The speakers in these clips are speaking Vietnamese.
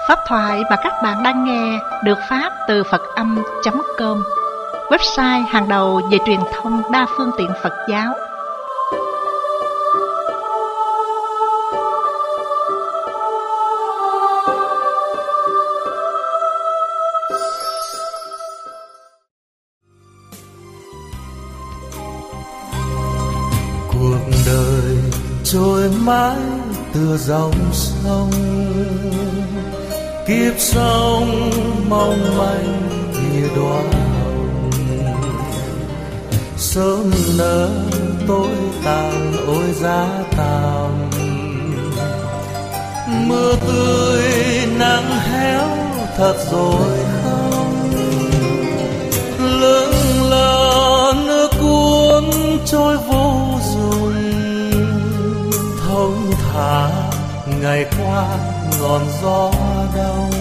Pháp thoại mà các bạn đang nghe được phát từ Phật-âm.com, website hàng đầu về truyền thông đa phương tiện Phật giáo. Cuộc đời trôi mãi tựa dòng sông, kiếp sống mong manh như đóa hồng, sớm nở tối tàn ôi giá tàn. Mưa tươi nắng héo thật rồi không, lững lờ nước cuốn trôi vô dụng, thông thả ngày qua ngọn gió đông.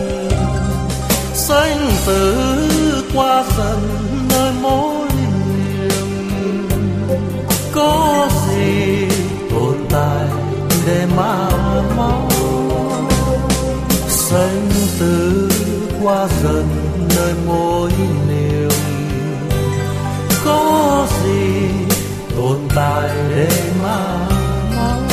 Sanh tử qua dần nơi mối niềm, có gì tồn tại để mà mong. Sanh tử qua dần nơi mối niềm, có gì tồn tại để mà mong.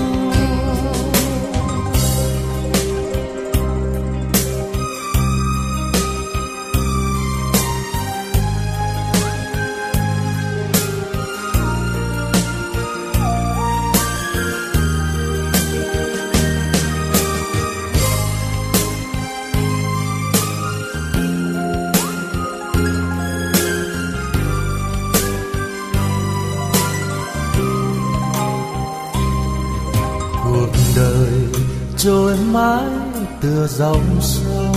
Trôi mãi tựa dòng sông,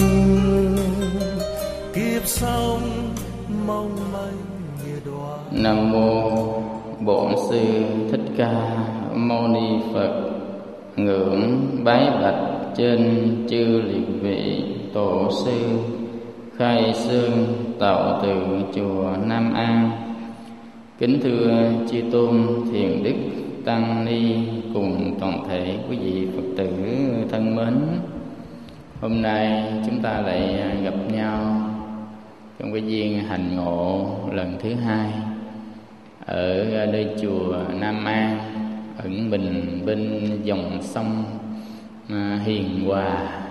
kiếp sống mong manh như đóa. Nam mô Bổn Sư Thích Ca Mâu Ni Phật. Ngưỡng bái bạch trên chư liệt vị tổ sư khai xương tạo từ chùa Nam An. Kính thưa chư tôn thiền đức tăng ni cùng toàn thể quý vị Phật tử thân mến, hôm nay chúng ta lại gặp nhau trong cái duyên hành ngộ lần thứ hai ở nơi chùa Nam An, ẩn mình bên dòng sông hiền hòa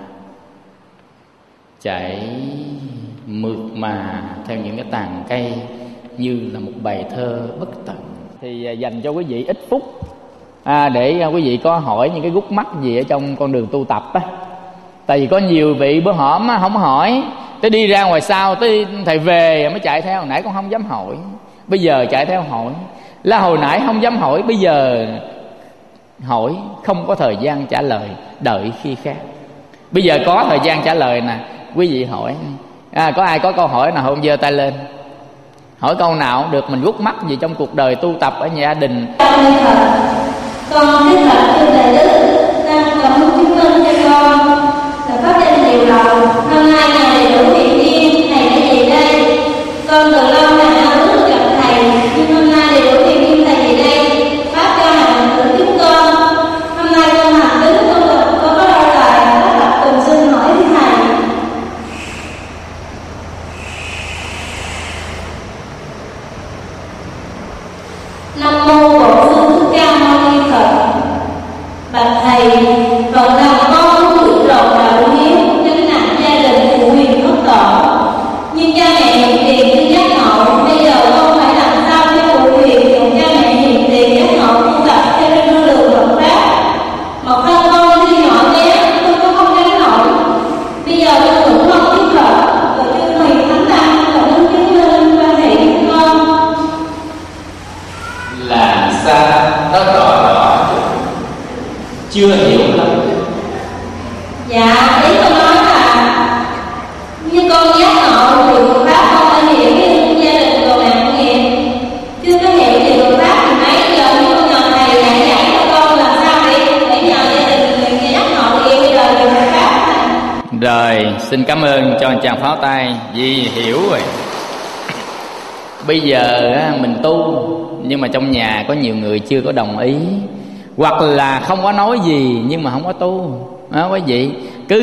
chảy mượt mà theo những cái tàn cây như là một bài thơ bất tận. Thì dành cho quý vị ít phút để quý vị có hỏi những cái gút mắt gì ở trong con đường tu tập á. Tại vì có nhiều vị bữa hổm không hỏi, tới đi ra ngoài sau tới thầy về mới chạy theo. Hồi nãy con không dám hỏi, bây giờ chạy theo hỏi. Là hồi nãy không dám hỏi, bây giờ hỏi không có thời gian trả lời, đợi khi khác. Bây giờ có thời gian trả lời nè, quý vị hỏi. Có ai có câu hỏi nào không giơ tay lên? Hỏi câu nào cũng được, mình rút mắt gì trong cuộc đời tu tập ở nhà gia đình. Con thiết lập cho thầy Đức đang cảm chứng minh cho con là pháp danh điều lầu. Năm nay ngày đầy đủ hiện nhiên, thầy đã về đây. Con từ lâu đã ao ước gặp thầy, nhưng hôm nay đầy đủ hiện nhiên thầy về đây, pháp cho hành thử giúp con. Hôm nay con hành đến tu tập, con có đôi lời pháp tập cùng xin hỏi với thầy. Nam mô Bổn Sư Thích Ca Mâu Ni Phật. Bạch thầy, phần lòng con muốn được trọn đạo hiếu, gánh nặng gia đình phụ huyền thất tổ. Nhưng cha mẹ hiện tiền chưa giác ngộ, bây giờ con phải làm sao cho phụ huyền cùng cha mẹ hiện tiền giác ngộ tu tập theo trên đường Phật pháp. Một thân con tuy nhỏ bé, tôi cũng không gánh nổi. Bây giờ con cũng không biết Phật, rồi chư thầy thánh tăng và ứng chứng lên quan hệ với con. Làm sao nó rõ chưa hiểu lắm. Dạ, ý con nói là như con giác ngộ thì Phật pháp con phải hiểu với gia đình còn nặng nghiệp. Chưa có hiểu về Phật pháp thì mấy giờ như con nhờ thầy dạy cho con làm sao để nhờ gia đình người giác ngộ thì bây giờ về Phật pháp này. Rồi, xin cảm ơn cho anh chàng pháo tay vì hiểu rồi. Bây giờ mình tu nhưng mà trong nhà có nhiều người chưa có đồng ý, hoặc là không có nói gì nhưng mà không có tu. Quý vị, cứ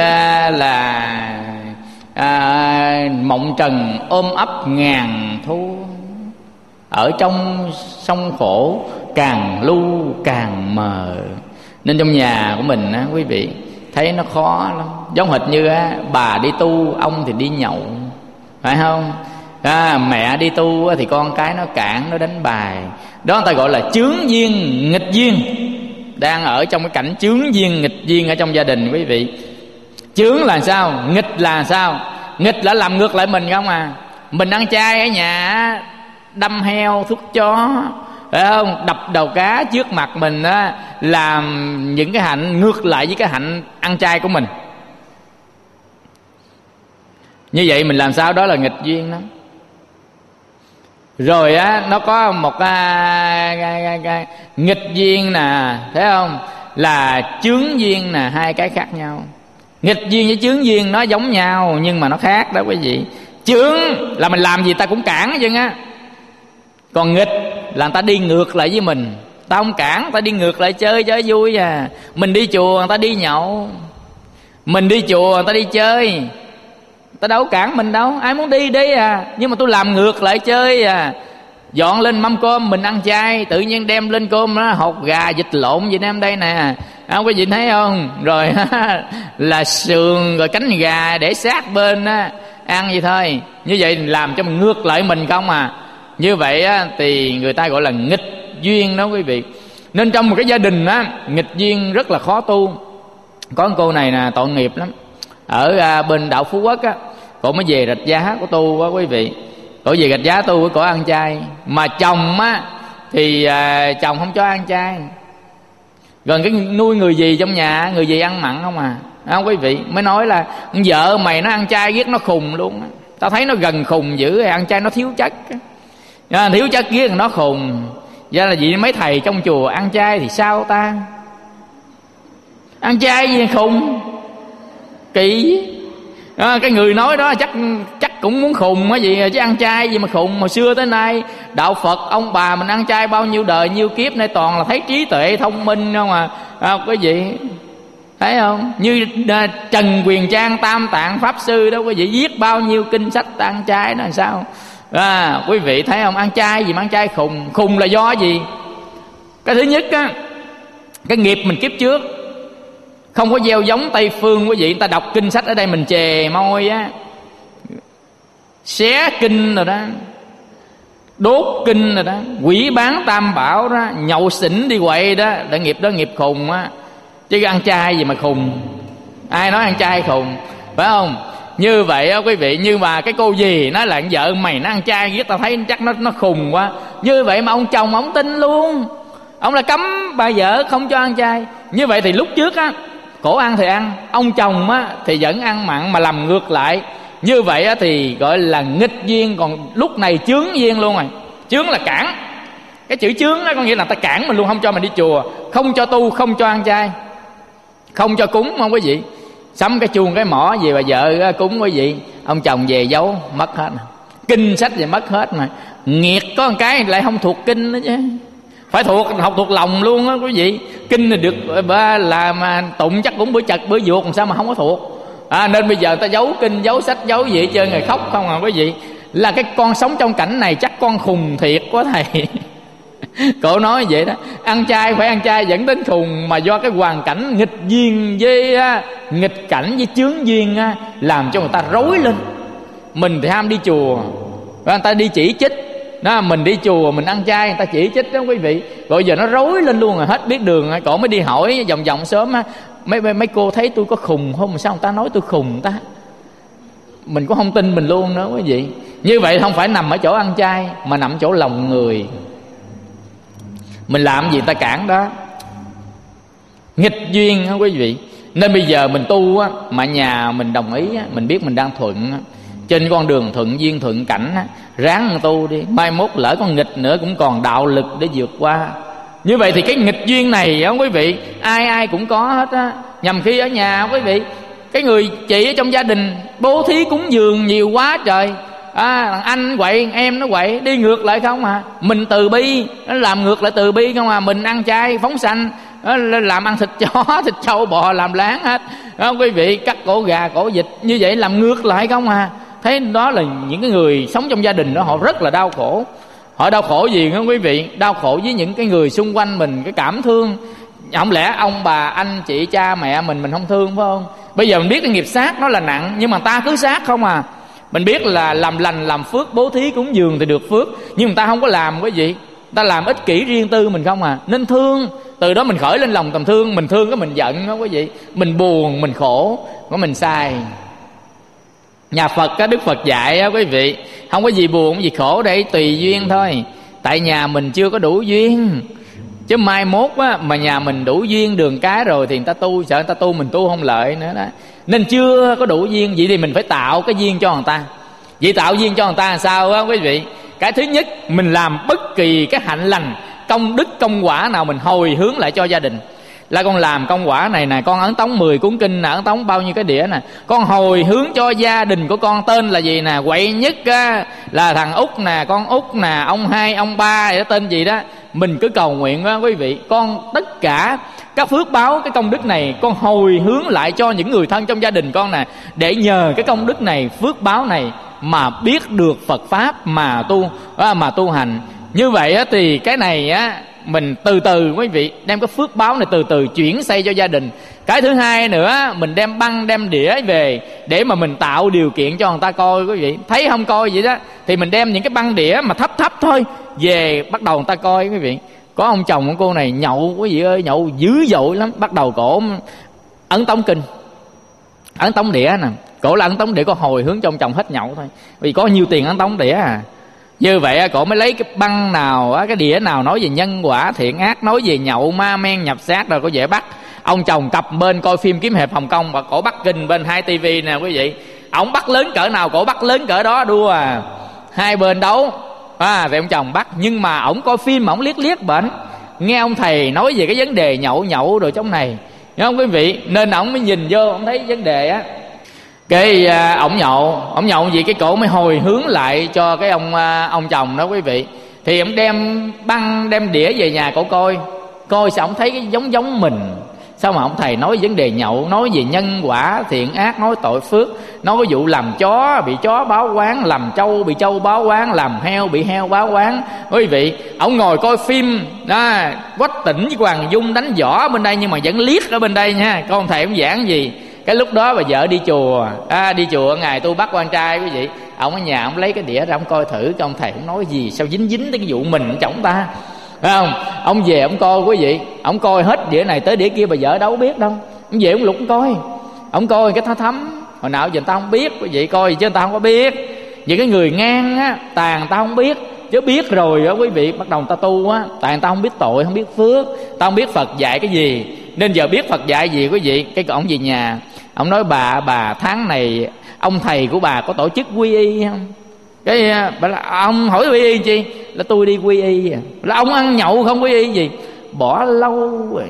mộng trần ôm ấp ngàn thu, ở trong sông khổ càng lu càng mờ. Nên trong nhà của mình á, quý vị thấy nó khó lắm. Giống hệt như bà đi tu, ông thì đi nhậu, phải không? Mẹ đi tu thì con cái nó cản, nó đánh bài. Đó người ta gọi là chướng duyên nghịch duyên. Đang ở trong cái cảnh chướng duyên nghịch duyên ở trong gia đình quý vị. Chướng là sao? Nghịch là sao? Nghịch là làm ngược lại mình không à. Mình ăn chay ở nhà, đâm heo thuốc chó, phải không? Đập đầu cá trước mặt mình á, làm những cái hạnh ngược lại với cái hạnh ăn chay của mình. Như vậy mình làm sao? Đó là nghịch duyên đó. Rồi á, nó có một nghịch duyên nè, thấy không? Là chướng duyên nè, hai cái khác nhau. Nghịch duyên với chướng duyên nó giống nhau nhưng mà nó khác đó quý vị. Chướng là mình làm gì ta cũng cản chứ á. Còn nghịch là người ta đi ngược lại với mình. Ta không cản, ta đi ngược lại chơi cho vui à. Mình đi chùa người ta đi nhậu, mình đi chùa người ta đi chơi, ta đâu cản mình đâu. Ai muốn đi đi à. Nhưng mà tôi làm ngược lại chơi à. Dọn lên mâm cơm mình ăn chay, tự nhiên đem lên cơm đó hột gà vịt lộn Việt Nam đây nè, quý vị thấy không? Rồi là sườn rồi cánh gà để sát bên á, ăn vậy thôi. Như vậy làm cho mình ngược lại mình không à. Như vậy á, thì người ta gọi là nghịch duyên đó quý vị. Nên trong một cái gia đình á, nghịch duyên rất là khó tu. Có cô này nè, tội nghiệp lắm. Ở bên đảo Phú Quốc á, cổ mới về Rạch Giá của tu á quý vị. Cổ về Rạch Giá tu, cổ ăn chay. Mà chồng á thì chồng không cho ăn chay. Gần cái nuôi người gì trong nhà, người gì ăn mặn không à. Không quý vị, mới nói là vợ mày nó ăn chay ghét nó khùng luôn á. Tao thấy nó gần khùng dữ, ăn chay nó thiếu chất. Thiếu chất ghét nó khùng. Ra là gì mấy thầy trong chùa ăn chay thì sao ta? Ăn chay gì khùng? Kỳ. Cái người nói đó chắc cũng muốn khùng á gì, chứ ăn chay gì mà khùng. Hồi xưa tới nay đạo Phật ông bà mình ăn chay bao nhiêu đời nhiêu kiếp nay toàn là thấy trí tuệ thông minh không à. Cái gì thấy không? Như Trần Quyền Trang Tam Tạng Pháp Sư đó quý vị, viết bao nhiêu kinh sách ăn chay đó làm sao? Quý vị thấy không? Ăn chay gì mà ăn chay khùng? Khùng là do gì? Cái thứ nhất á, cái nghiệp mình kiếp trước không có gieo giống Tây Phương quý vị. Người ta đọc kinh sách ở đây mình chề môi á, xé kinh rồi đó, đốt kinh rồi đó, quỷ bán tam bảo đó, nhậu xỉn đi quậy đó, là nghiệp đó nghiệp khùng á. Chứ ăn chay gì mà khùng? Ai nói ăn chay khùng, phải không? Như vậy á quý vị. Nhưng mà cái cô gì nói là vợ mày nó ăn chay ghét, tao thấy chắc nó khùng quá. Như vậy mà ông chồng ông tin luôn. Ông là cấm bà vợ không cho ăn chay. Như vậy thì lúc trước á, cổ ăn thì ăn, ông chồng á thì vẫn ăn mặn mà làm ngược lại. Như vậy á thì gọi là nghịch duyên. Còn lúc này chướng duyên luôn rồi. Chướng là cản. Cái chữ chướng đó có nghĩa là ta cản mình luôn, không cho mình đi chùa, không cho tu, không cho ăn chay, không cho cúng, không quý vị. Sắm cái chuông cái mỏ về bà vợ cúng quý vị, ông chồng về giấu mất hết. Kinh sách về mất hết mà. Nghiệt có một cái lại không thuộc kinh đó chứ. Phải học thuộc lòng luôn á quý vị. Kinh là được làm tụng chắc cũng bữa chật bữa vuột, làm sao mà không có thuộc. Nên bây giờ ta giấu kinh, giấu sách, giấu gì hết trơn, người khóc không à quý vị. Là cái con sống trong cảnh này chắc con khùng thiệt quá thầy. Cổ nói vậy đó. Ăn chay phải ăn chay dẫn đến khùng, mà do cái hoàn cảnh nghịch duyên với nghịch cảnh với chướng duyên làm cho người ta rối lên. Mình thì ham đi chùa, người ta đi chỉ trích đó, mình đi chùa mình ăn chay người ta chỉ trích đó quý vị. Rồi giờ nó rối lên luôn rồi, hết biết đường. Cổ mới đi hỏi vòng vòng sớm á, mấy cô thấy tôi có khùng không? Mà sao người ta nói tôi khùng ta? Mình cũng không tin mình luôn đó quý vị. Như vậy không phải nằm ở chỗ ăn chay, mà nằm chỗ lòng người. Mình làm gì ta cản đó. Nghịch duyên đó quý vị. Nên bây giờ mình tu á, mà nhà mình đồng ý á, mình biết mình đang thuận á, trên con đường thuận duyên thuận cảnh á, ráng tu đi. Mai mốt lỡ con nghịch nữa cũng còn đạo lực để vượt qua. Như vậy thì cái nghịch duyên này á quý vị, ai cũng có hết á. Nhằm khi ở nhà quý vị, cái người chị ở trong gia đình bố thí cúng dường nhiều quá trời. Anh quậy, em nó quậy, đi ngược lại không à. Mình từ bi, nó làm ngược lại từ bi không à. Mình ăn chay phóng sanh, làm ăn thịt chó, thịt trâu bò, làm láng hết, không quý vị, cắt cổ gà, cổ vịt, như vậy làm ngược lại không à. Thấy đó là những cái người sống trong gia đình đó, họ rất là đau khổ. Họ đau khổ gì không quý vị? Đau khổ với những cái người xung quanh mình, cái cảm thương. Không lẽ ông bà, anh chị, cha mẹ mình không thương phải không? Bây giờ mình biết cái nghiệp sát nó là nặng, nhưng mà ta cứ sát không à. Mình biết là làm lành, làm phước, bố thí, cúng dường thì được phước, nhưng mà ta không có làm cái gì. Ta làm ích kỷ riêng tư mình không à. Nên thương, từ đó mình khởi lên lòng tầm thương. Mình thương cái mình giận đó quý vị, mình buồn, mình khổ, có mình sai. Nhà Phật á, Đức Phật dạy á quý vị, không có gì buồn, không có gì khổ, để tùy duyên thôi. Tại nhà mình chưa có đủ duyên, chứ mai mốt á, mà nhà mình đủ duyên đường cái rồi thì người ta tu, sợ người ta tu mình tu không lợi nữa đó. Nên chưa có đủ duyên, vậy thì mình phải tạo cái duyên cho người ta. Vậy tạo duyên cho người ta làm sao á quý vị? Cái thứ nhất, mình làm bất kỳ cái hạnh lành, công đức, công quả nào mình hồi hướng lại cho gia đình. Là con làm công quả này nè, con ấn tống 10 cuốn kinh nè, ấn tống bao nhiêu cái đĩa nè, con hồi hướng cho gia đình của con. Tên là gì nè? Quậy nhất á, là thằng Út nè, con Út nè, ông hai, ông ba, đó tên gì đó. Mình cứ cầu nguyện đó quý vị, con tất cả các phước báo, cái công đức này con hồi hướng lại cho những người thân trong gia đình con nè, để nhờ cái công đức này, phước báo này mà biết được Phật pháp mà tu hành. Như vậy á, thì cái này á, mình từ từ quý vị đem cái phước báo này từ từ chuyển xây cho gia đình. Cái thứ hai nữa, mình đem băng, đem đĩa về để mà mình tạo điều kiện cho người ta coi quý vị. Thấy không coi vậy đó thì mình đem những cái băng đĩa mà thấp thấp thôi về, bắt đầu người ta coi quý vị. Có ông chồng của cô này nhậu quý vị ơi, nhậu dữ dội lắm. Bắt đầu cổ ấn tống kinh, ấn tống đĩa nè, cổ là ấn tống đĩa, có hồi hướng cho ông chồng hết nhậu thôi, vì có nhiêu tiền ấn tống đĩa à. Như vậy cổ mới lấy cái băng nào, cái đĩa nào nói về nhân quả thiện ác, nói về nhậu ma men nhập xác, rồi có dễ bắt. Ông chồng cặp bên coi phim kiếm hiệp Hồng Kông, và cổ bắt kinh bên 2 tivi nè quý vị. Ông bắt lớn cỡ nào cổ bắt lớn cỡ đó, đua à, hai bên đấu thì ông chồng bắt. Nhưng mà ổng coi phim mà ổng liếc liếc bệnh, nghe ông thầy nói về cái vấn đề nhậu rồi trong này, hiểu không quý vị? Nên ổng mới nhìn vô, ổng thấy vấn đề á, cái ổng nhậu gì, cái cổ mới hồi hướng lại cho cái ông chồng đó quý vị. Thì ổng đem băng, đem đĩa về nhà cổ coi sao ổng thấy cái giống mình. Sao mà ông thầy nói vấn đề nhậu, nói về nhân quả thiện ác, nói tội phước, nói cái vụ làm chó bị chó báo oán, làm trâu bị trâu báo oán, làm heo bị heo báo oán. Quý vị, ông ngồi coi phim đó, Quách Tỉnh với Hoàng Dung đánh võ bên đây nhưng mà vẫn liếc ở bên đây nha. Con ông thầy ông giảng gì? Cái lúc đó bà vợ đi chùa ngày tu bắt quan trai quý vị. Ông ở nhà ông lấy cái đĩa ra ông coi thử, cái ông thầy ông nói gì, sao dính tới cái vụ mình chồng ta, phải không? Ông về ông coi quý vị, ông coi hết đĩa này tới đĩa kia, bà vợ đâu biết đâu. Ông về ông lục ông coi cái thấm. Hồi nào giờ người ta không biết quý vị, coi chứ người ta không có biết. Vì cái người ngang á, tàn người ta không biết, chứ biết rồi đó quý vị, bắt đầu người ta tu á, tại người ta không biết tội, không biết phước, ta không biết Phật dạy cái gì. Nên giờ biết Phật dạy gì quý vị, cái ổng về nhà ông nói bà tháng này ông thầy của bà có tổ chức quy y không? Cái bà là ông hỏi quy y chi? Là tôi đi quy y. Là ông ăn nhậu không quy y gì? Bỏ lâu rồi.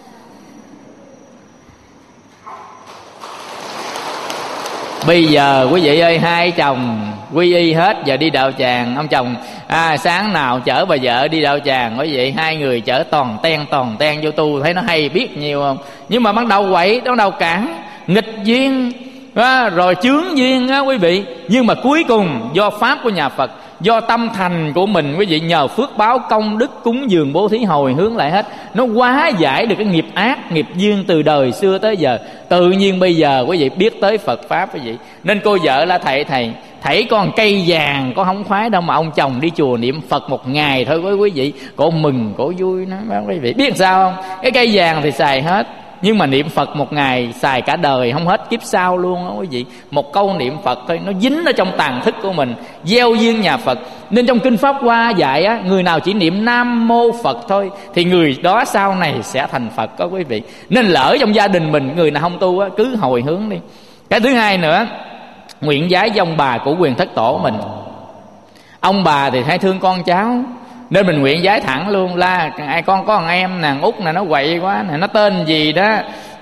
Bây giờ quý vị ơi, hai chồng quy y hết, giờ đi đạo tràng. Ông chồng sáng nào chở bà vợ đi đạo tràng, quý vị, hai người chở toàn ten vô tu, thấy nó hay biết nhiều không? Nhưng mà bắt đầu quậy, bắt đầu cản, nghịch duyên rồi chướng duyên á quý vị. Nhưng mà cuối cùng do pháp của nhà Phật, do tâm thành của mình quý vị, nhờ phước báo công đức cúng dường bố thí hồi hướng lại hết, nó hóa giải được cái nghiệp ác, nghiệp duyên từ đời xưa tới giờ. Tự nhiên bây giờ quý vị biết tới Phật pháp quý vị. Nên cô vợ là thầy con cây vàng có không khoái đâu, mà ông chồng đi chùa niệm Phật một ngày thôi quý vị, cổ mừng cổ vui nó quý vị. Biết sao không? Cái cây vàng thì xài hết, nhưng mà niệm Phật một ngày xài cả đời không hết, kiếp sau luôn đó quý vị. Một câu niệm Phật thôi, nó dính ở trong tàn thức của mình, gieo duyên nhà Phật. Nên trong Kinh Pháp Hoa dạy á, người nào chỉ niệm Nam Mô Phật thôi thì người đó sau này sẽ thành Phật đó quý vị. Nên lỡ trong gia đình mình người nào không tu á, cứ hồi hướng đi. Cái thứ hai nữa, nguyện vái với ông bà của quyền thất tổ mình. Ông bà thì hay thương con cháu, nên mình nguyện vái thẳng luôn là con có thằng em nè, Út nè, nó quậy quá nè, nó tên gì đó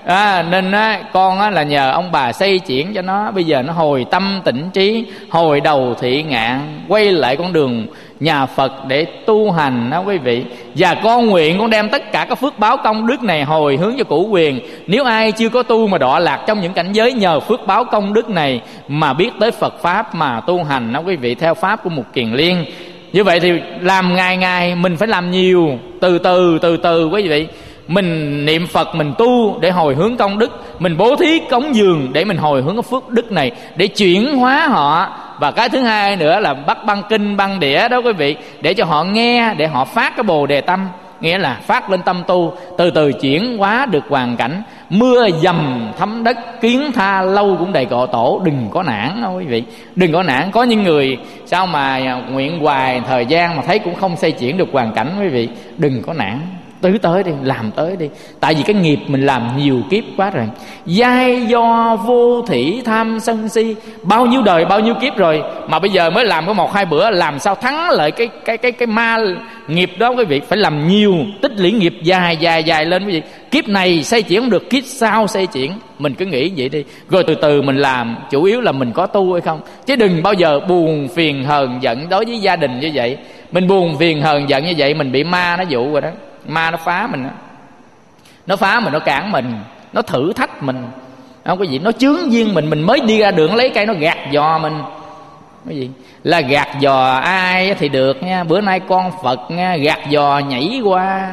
Nên con là nhờ ông bà xây chuyển cho nó. Bây giờ nó hồi tâm tĩnh trí, hồi đầu thị ngạn, quay lại con đường nhà Phật để tu hành đó quý vị. Và con nguyện con đem tất cả các phước báo công đức này hồi hướng cho cửu quyền. Nếu ai chưa có tu mà đọa lạc trong những cảnh giới, nhờ phước báo công đức này mà biết tới Phật Pháp mà tu hành đó quý vị, theo Pháp của Mục Kiền Liên. Như vậy thì làm ngày ngày mình phải làm nhiều, từ từ quý vị. Mình niệm Phật, mình tu để hồi hướng công đức, mình bố thí cống dường để mình hồi hướng cái phước đức này, để chuyển hóa họ. Và cái thứ hai nữa là bắt băng kinh băng đĩa đó quý vị, để cho họ nghe, để họ phát cái bồ đề tâm, nghĩa là phát lên tâm tu, từ từ chuyển hóa được hoàn cảnh. Mưa dầm thấm đất, kiến tha lâu cũng đầy cọ tổ. Đừng có nản đâu quý vị, đừng có nản. Có những người sao mà nguyện hoài thời gian mà thấy cũng không xây chuyển được hoàn cảnh quý vị. Đừng có nản, tới đi, làm tới đi. Tại vì cái nghiệp mình làm nhiều kiếp quá rồi. Giai do vô thỉ tham sân si, bao nhiêu đời bao nhiêu kiếp rồi, mà bây giờ mới làm có 1-2 bữa, làm sao thắng lại cái ma nghiệp đó quý vị. Phải làm nhiều, tích lũy nghiệp dài lên quý vị. Kiếp này xây chuyển không được, kiếp sau xây chuyển. Mình cứ nghĩ vậy đi, rồi từ từ mình làm. Chủ yếu là mình có tu hay không, chứ đừng bao giờ buồn phiền hờn giận. Đối với gia đình như vậy, mình buồn phiền hờn giận như vậy, mình bị ma nó dụ rồi đó. Ma nó phá mình đó. Nó phá mình, nó cản mình, nó thử thách mình, không có gì. Nó chướng duyên mình mới đi ra đường lấy cây nó gạt dò mình. Cái gì là gạt dò ai thì được nha. Bữa nay con Phật nha, gạt dò nhảy qua,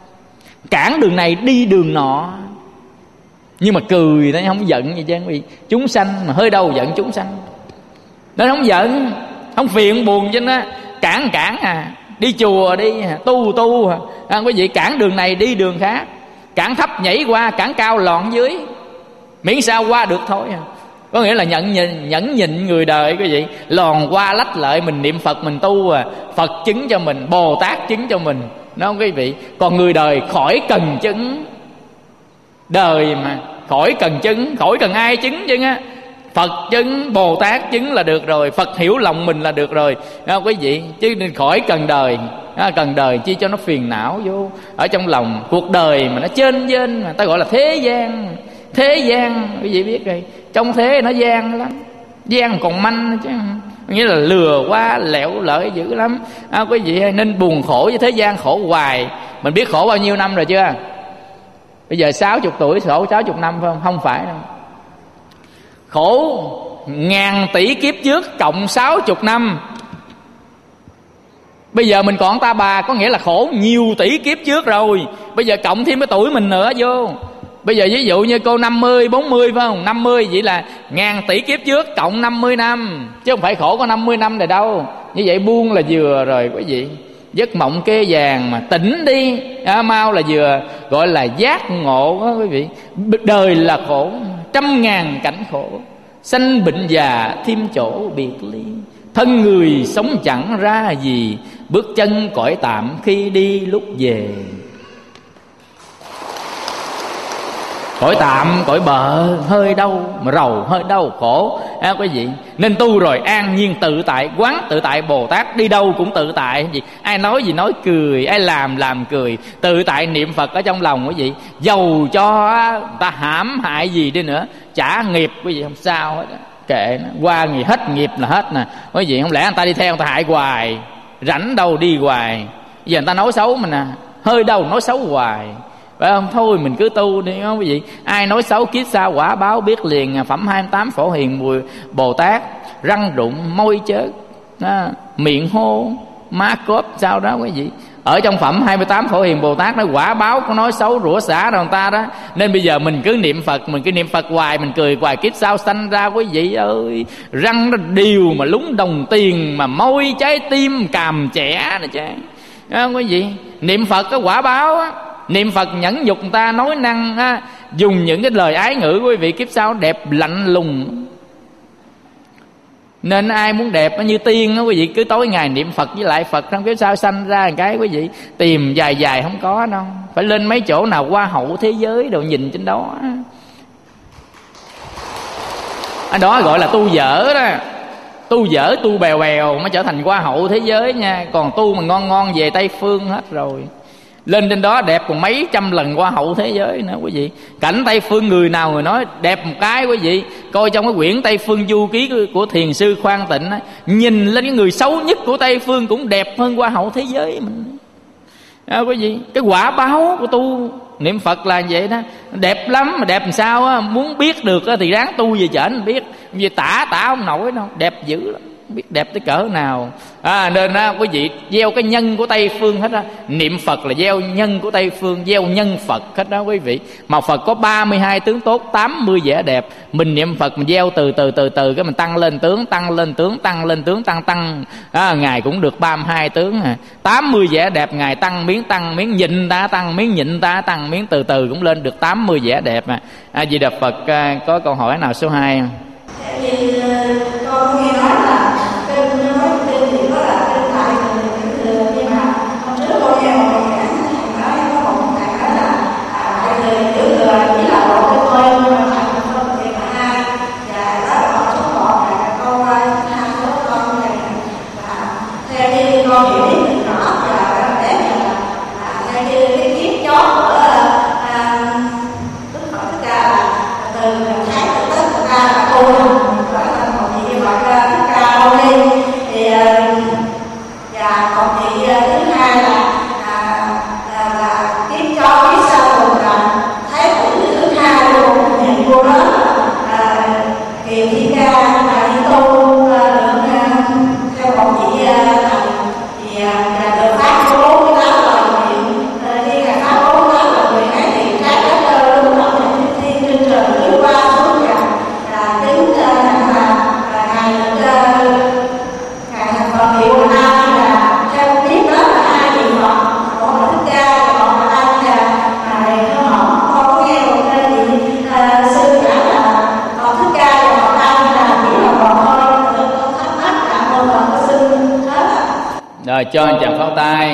cản đường này đi đường nọ. Nhưng mà cười nó không giận gì chứ quý vị. Chúng sanh mà hơi đâu giận chúng sanh. Nó không giận, không phiền buồn chứ nó cản đi chùa đi tu quý vị. Cản đường này đi đường khác, cản thấp nhảy qua, cản cao lọn dưới, miễn sao qua được thôi. Có nghĩa là nhẫn nhịn người đời quý vị. Lòn qua lách lợi, mình niệm Phật mình tu Phật chứng cho mình, Bồ Tát chứng cho mình, đúng không quý vị? Còn người đời khỏi cần chứng. Đời mà khỏi cần chứng, khỏi cần ai chứng chứ á. Phật chứng, Bồ Tát chứng là được rồi. Phật hiểu lòng mình là được rồi, không quý vị? Chứ nên khỏi cần đời. Cần đời chi cho nó phiền não vô ở trong lòng. Cuộc đời mà nó chênh vênh, mà ta gọi là thế gian. Thế gian quý vị biết rồi, trong thế nó gian lắm, gian còn manh chứ, nghĩa là lừa qua lẹo lợi dữ lắm. Quý vị nên buồn khổ với thế gian, khổ hoài. Mình biết khổ bao nhiêu năm rồi chưa? Bây giờ 60 tuổi khổ 60 năm phải không? Không phải đâu. Khổ ngàn tỷ kiếp trước cộng 60 năm. Bây giờ mình còn ta bà, có nghĩa là khổ nhiều tỷ kiếp trước rồi. Bây giờ cộng thêm cái tuổi mình nữa vô. Bây giờ ví dụ như cô 50, 40 phải không? 50 vậy là ngàn tỷ kiếp trước cộng 50 năm. Chứ không phải khổ có 50 năm rồi đâu. Như vậy buông là vừa rồi quý vị. Giấc mộng kê vàng mà tỉnh đi mau là vừa, gọi là giác ngộ đó quý vị. Đời là khổ, trăm ngàn cảnh khổ, sanh bệnh già thêm chỗ biệt ly. Thân người sống chẳng ra gì, bước chân cõi tạm khi đi lúc về. Cõi tạm, cõi bờ, hơi đau mà rầu, hơi đau khổ quý vị. Nên tu rồi an nhiên tự tại, quán tự tại Bồ Tát. Đi đâu cũng tự tại gì. Ai nói gì nói cười, ai làm cười. Tự tại niệm Phật ở trong lòng quý vị. Dầu cho ta hãm hại gì đi nữa, trả nghiệp quý vị không sao hết. Kệ nó, qua nghiệp hết nghiệp là hết nè quý vị. Không lẽ người ta đi theo người ta hại hoài, rảnh đâu đi hoài. Giờ người ta nói xấu mình hơi đâu nói xấu hoài, phải không? Thôi mình cứ tu đi không quý vị. Ai nói xấu kiếp sau quả báo biết liền. Phẩm 28 Phổ Hiền Mùi Bồ Tát. Răng rụng, môi chớt, miệng hô, má cốp sao đó quý vị. Ở trong phẩm 28 Phổ Hiền Bồ Tát nói quả báo có nói xấu rủa xả rồi người ta đó. Nên bây giờ mình cứ niệm Phật, mình cứ niệm Phật hoài, mình cười hoài, kiếp sau sanh ra quý vị ơi. Răng nó điều mà lúng đồng tiền, mà môi trái tim càm chẻ nè chứ, không quý vị. Niệm Phật có quả báo á. Niệm Phật nhẫn nhục người ta, nói năng dùng những cái lời ái ngữ quý vị, kiếp sau đẹp lạnh lùng. Nên ai muốn đẹp như tiên đó quý vị, cứ tối ngày niệm Phật với lại Phật, trong kiếp sau sanh ra một cái quý vị tìm dài không có đâu. Phải lên mấy chỗ nào hoa hậu thế giới đồ nhìn trên đó. Đó gọi là tu dở đó. Tu dở, tu bèo mới trở thành hoa hậu thế giới nha. Còn tu mà ngon về Tây Phương hết rồi. Lên trên đó đẹp còn mấy trăm lần hoa hậu thế giới nữa quý vị. Cảnh Tây Phương người nào người nói đẹp một cái quý vị. Coi trong cái quyển Tây Phương Du Ký của thiền sư Khoan Tịnh, nhìn lên cái người xấu nhất của Tây Phương cũng đẹp hơn hoa hậu thế giới mình. Quý vị, cái quả báo của tu niệm Phật là vậy đó. Đẹp lắm mà đẹp làm sao á, muốn biết được thì ráng tu về trển biết. Vì tả không nổi đâu, đẹp dữ lắm, biết đẹp tới cỡ nào. Nên quý vị gieo cái nhân của Tây Phương hết á. Niệm Phật là gieo nhân của Tây Phương, gieo nhân Phật hết đó quý vị. Mà Phật có 32 tướng tốt, 80 vẻ đẹp. Mình niệm Phật mình gieo từ cái mình tăng lên tướng, tăng. Ngài cũng được 32 tướng 80 vẻ đẹp. Ngài tăng miếng nhịn ta, tăng miếng nhịn ta, tăng miếng từ cũng lên được 80 vẻ đẹp. Di Đà Phật. Có câu hỏi nào số 2 không? Thì con nghe nói là kinh thì có là kinh tại những thừa, nhưng mà hôm trước con nghe một thầy nói có một thầy nói là đại thừa tiểu thừa chỉ là một cái thôi, nhưng mà thầy không thì là hai, và đó là con số 1 là câu hai số con này. Và theo như con hiểu biết được rõ và để là theo như cái kiếp chót của Đức Phật Thích Ca là từ tháng từ Tết Thích Ca là tu thì và còn chị thứ hai là tiếp cho phía sau cùng là thái tử thứ hai luôn, nhận vô đó Kiều Thiên Ca là đi tu được theo một chị thì được phát số 48 rồi khi ngày phát 48 rồi người ấy thì trái đất luôn ở thiên trên trời lướt qua xuống là tính ngày thành Phật hiệu là theo biết đó là hai vị Phật, một là Thích Ca, còn là anh là con có nghe một vị sư giảng là còn Thích Ca và còn anh là chỉ là còn thôi. Con thắc mắc là con còn có sư hết. Rồi cho anh chàng pháo tay.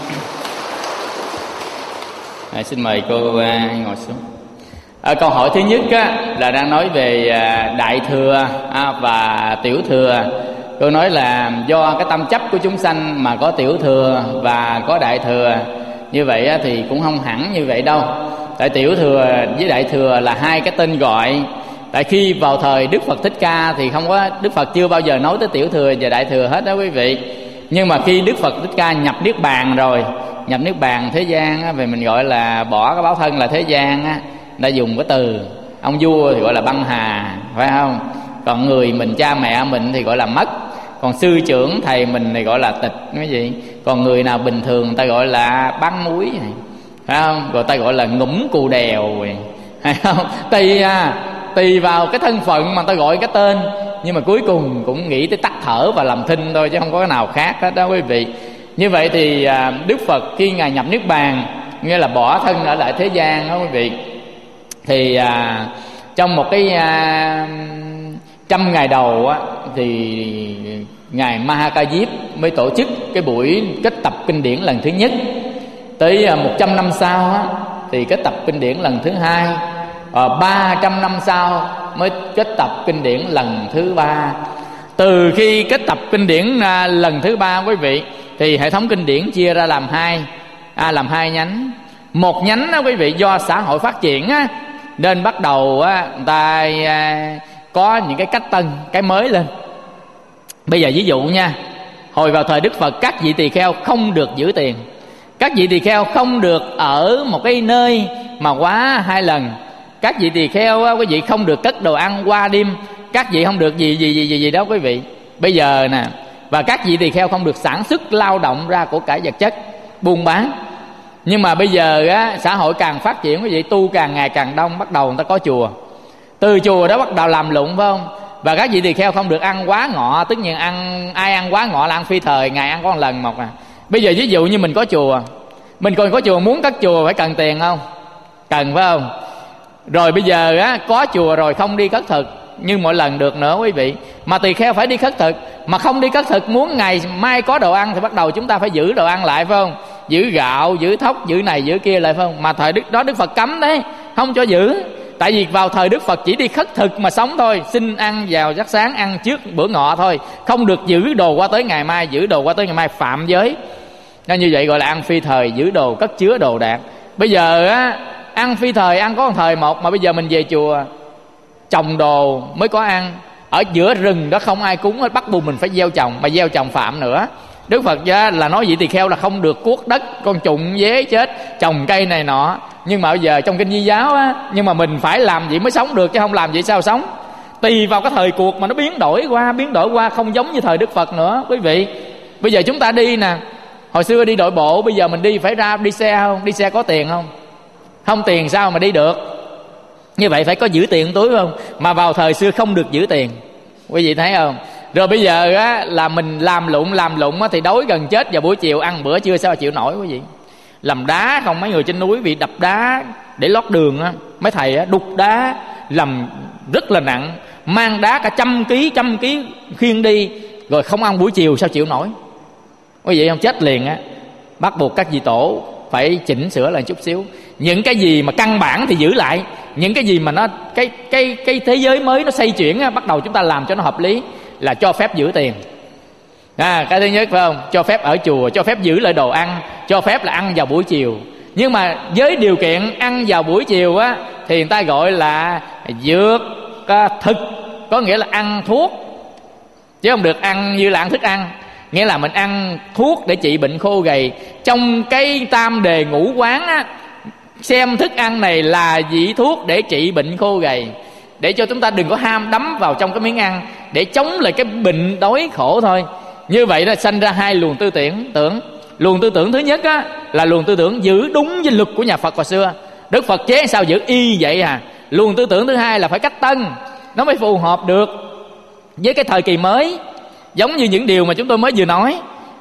Xin mời cô ngồi xuống. Câu hỏi thứ nhất là đang nói về đại thừa và tiểu thừa. Cô nói là do cái tâm chấp của chúng sanh mà có tiểu thừa và có đại thừa. Như vậy thì cũng không hẳn như vậy đâu. Tại tiểu thừa với đại thừa là hai cái tên gọi. Tại khi vào thời Đức Phật Thích Ca thì không có, Đức Phật chưa bao giờ nói tới tiểu thừa và đại thừa hết đó quý vị. Nhưng mà khi Đức Phật Thích Ca nhập Niết Bàn rồi, nhập Niết Bàn thế gian về mình gọi là bỏ cái báo thân là thế gian đã dùng cái từ. Ông vua thì gọi là băng hà, phải không? Còn người mình, cha mẹ mình thì gọi là mất. Còn sư trưởng thầy mình thì gọi là tịch, cái gì? Còn người nào bình thường người ta gọi là băng muối này, phải không? Rồi ta gọi là ngủm cù đèo, phải không? Tùy vào cái thân phận mà ta gọi cái tên. Nhưng mà cuối cùng cũng nghĩ tới tắt thở và làm thinh thôi, chứ không có cái nào khác hết đó quý vị. Như vậy thì Đức Phật khi Ngài nhập Niết Bàn, nghĩa là bỏ thân ở lại thế gian đó quý vị, thì trong một cái 100 ngày đầu thì Ngài Mahakajip mới tổ chức cái buổi kết tập kinh điển lần thứ nhất. Tới 100 năm sau thì kết tập kinh điển lần thứ hai, 300 năm sau mới kết tập kinh điển lần thứ ba. Từ khi kết tập kinh điển lần thứ ba quý vị, thì hệ thống kinh điển chia ra làm hai nhánh. Một nhánh đó quý vị, do xã hội phát triển nên bắt đầu người ta có những cái cách tân, cái mới lên. Bây giờ ví dụ nha, hồi vào thời Đức Phật, các vị tỳ kheo không được giữ tiền, các vị tỳ kheo không được ở một cái nơi mà quá 2 lần, các vị tỳ kheo quý vị không được cất đồ ăn qua đêm, các vị không được gì đó quý vị. Bây giờ nè, và các vị tỳ kheo không được sản xuất lao động ra của cải vật chất, buôn bán. Nhưng mà bây giờ xã hội càng phát triển quý vị, tu càng ngày càng đông, bắt đầu người ta có chùa. Từ chùa đó bắt đầu làm lụng, phải không? Và các vị tỳ kheo không được ăn quá ngọ, tất nhiên ai ăn quá ngọ là ăn phi thời, ngày ăn có một lần một. Bây giờ ví dụ như mình có chùa, mình còn có chùa, muốn cất chùa phải cần tiền không? Cần, phải không? Rồi bây giờ có chùa rồi không đi khất thực như mỗi lần được nữa quý vị, mà tỳ kheo phải đi khất thực. Mà không đi khất thực, muốn ngày mai có đồ ăn thì bắt đầu chúng ta phải giữ đồ ăn lại, phải không? Giữ gạo, giữ thóc, giữ này giữ kia lại, phải không? Mà thời Đức Phật cấm đấy, không cho giữ. Tại vì vào thời Đức Phật chỉ đi khất thực mà sống thôi, xin ăn vào giấc sáng, ăn trước bữa ngọ thôi, không được giữ đồ qua tới ngày mai. Giữ đồ qua tới ngày mai phạm giới. Nên như vậy gọi là ăn phi thời, giữ đồ cất chứa đồ đạc. Bây giờ á, ăn phi thời ăn có một thời một, mà bây giờ mình về chùa trồng đồ mới có ăn. Ở giữa rừng đó không ai cúng hết, bắt buộc mình phải gieo trồng, mà gieo trồng phạm nữa. Đức Phật là nói vậy tỳ kheo là không được cuốc đất, con trùng dế chết, trồng cây này nọ. Nhưng mà bây giờ trong kinh Di giáo á, nhưng mà mình phải làm vậy mới sống được, chứ không làm vậy sao sống. Tùy vào cái thời cuộc mà nó biến đổi qua, không giống như thời Đức Phật nữa quý vị. Bây giờ chúng ta đi nè, hồi xưa đi đội bộ, bây giờ mình đi phải ra đi xe không? Đi xe có tiền không? Không tiền sao mà đi được. Như vậy phải có giữ tiền túi không? Mà vào thời xưa không được giữ tiền, quý vị thấy không? Rồi bây giờ á, là mình làm lụng á, thì đói gần chết, vào buổi chiều ăn bữa trưa sao chịu nổi quý vị. Làm đá không, mấy người trên núi bị đập đá để lót đường á, mấy thầy á, đục đá làm rất là nặng, mang đá cả trăm ký khiêng đi, rồi không ăn buổi chiều sao chịu nổi quý vị không? Chết liền á. Bắt buộc các vị tổ phải chỉnh sửa lại chút xíu. Những cái gì mà căn bản thì giữ lại, những cái gì mà nó cái thế giới mới nó xây chuyển á, bắt đầu chúng ta làm cho nó hợp lý, là cho phép giữ tiền. Cái thứ nhất phải không? Cho phép ở chùa, cho phép giữ lại đồ ăn, cho phép là ăn vào buổi chiều. Nhưng mà với điều kiện ăn vào buổi chiều á, thì người ta gọi là dược thực, có nghĩa là ăn thuốc, chứ không được ăn như là ăn thức ăn. Nghĩa là mình ăn thuốc để trị bệnh khô gầy. Trong cái tam đề ngũ quán á, xem thức ăn này là vị thuốc để trị bệnh khô gầy, để cho chúng ta đừng có ham đắm vào trong cái miếng ăn, để chống lại cái bệnh đói khổ thôi. Như vậy nó sanh ra hai luồng tư tưởng. Luồng tư tưởng thứ nhất á, là luồng tư tưởng giữ đúng với luật của nhà Phật hồi xưa. Đức Phật chế sao giữ y vậy à. Luồng tư tưởng thứ hai là phải cách tân, nó mới phù hợp được với cái thời kỳ mới, giống như những điều mà chúng tôi mới vừa nói.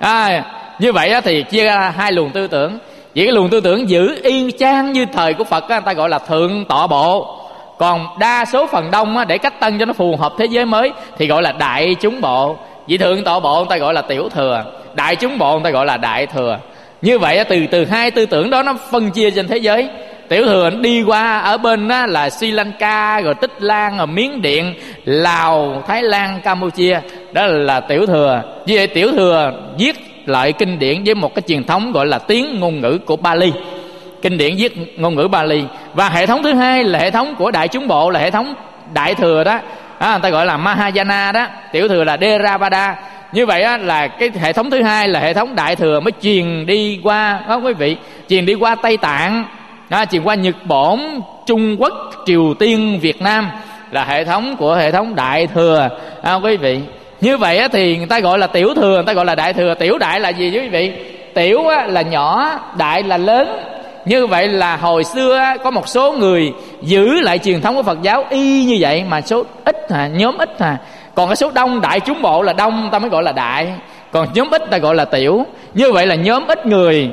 Như vậy á, thì chia ra hai luồng tư tưởng. Vậy cái luồng tư tưởng giữ y chang như thời của Phật á, người ta gọi là thượng tọa bộ. Còn đa số phần đông á, để cách tân cho nó phù hợp thế giới mới thì gọi là đại chúng bộ. Vậy thượng tọa bộ người ta gọi là tiểu thừa, đại chúng bộ người ta gọi là đại thừa. Như vậy á, từ hai tư tưởng đó nó phân chia trên thế giới. Tiểu thừa nó đi qua ở bên á, là Sri Lanka, rồi Tích Lan, rồi Miến Điện, Lào, Thái Lan, Campuchia. Đó là tiểu thừa. Vì vậy tiểu thừa viết lại kinh điển với một cái truyền thống gọi là tiếng ngôn ngữ của Bali. Kinh điển viết ngôn ngữ Bali. Và hệ thống thứ hai là hệ thống của đại chúng bộ, là hệ thống đại thừa đó. Người ta gọi là Mahayana đó. Tiểu thừa là Theravada. Như vậy á, là cái hệ thống thứ hai là hệ thống đại thừa mới truyền đi qua đó quý vị, truyền đi qua Tây Tạng, truyền qua Nhật Bản, Trung Quốc, Triều Tiên, Việt Nam, là hệ thống của hệ thống đại thừa quý vị. Như vậy á, thì người ta gọi là tiểu thừa, người ta gọi là đại thừa. Tiểu đại là gì quý vị? Tiểu á, là nhỏ, đại là lớn. Như vậy là hồi xưa á, có một số người giữ lại truyền thống của Phật giáo y như vậy, mà số ít nhóm ít Còn cái số đông, đại chúng bộ là đông, ta mới gọi là đại. Còn nhóm ít ta gọi là tiểu. Như vậy là nhóm ít người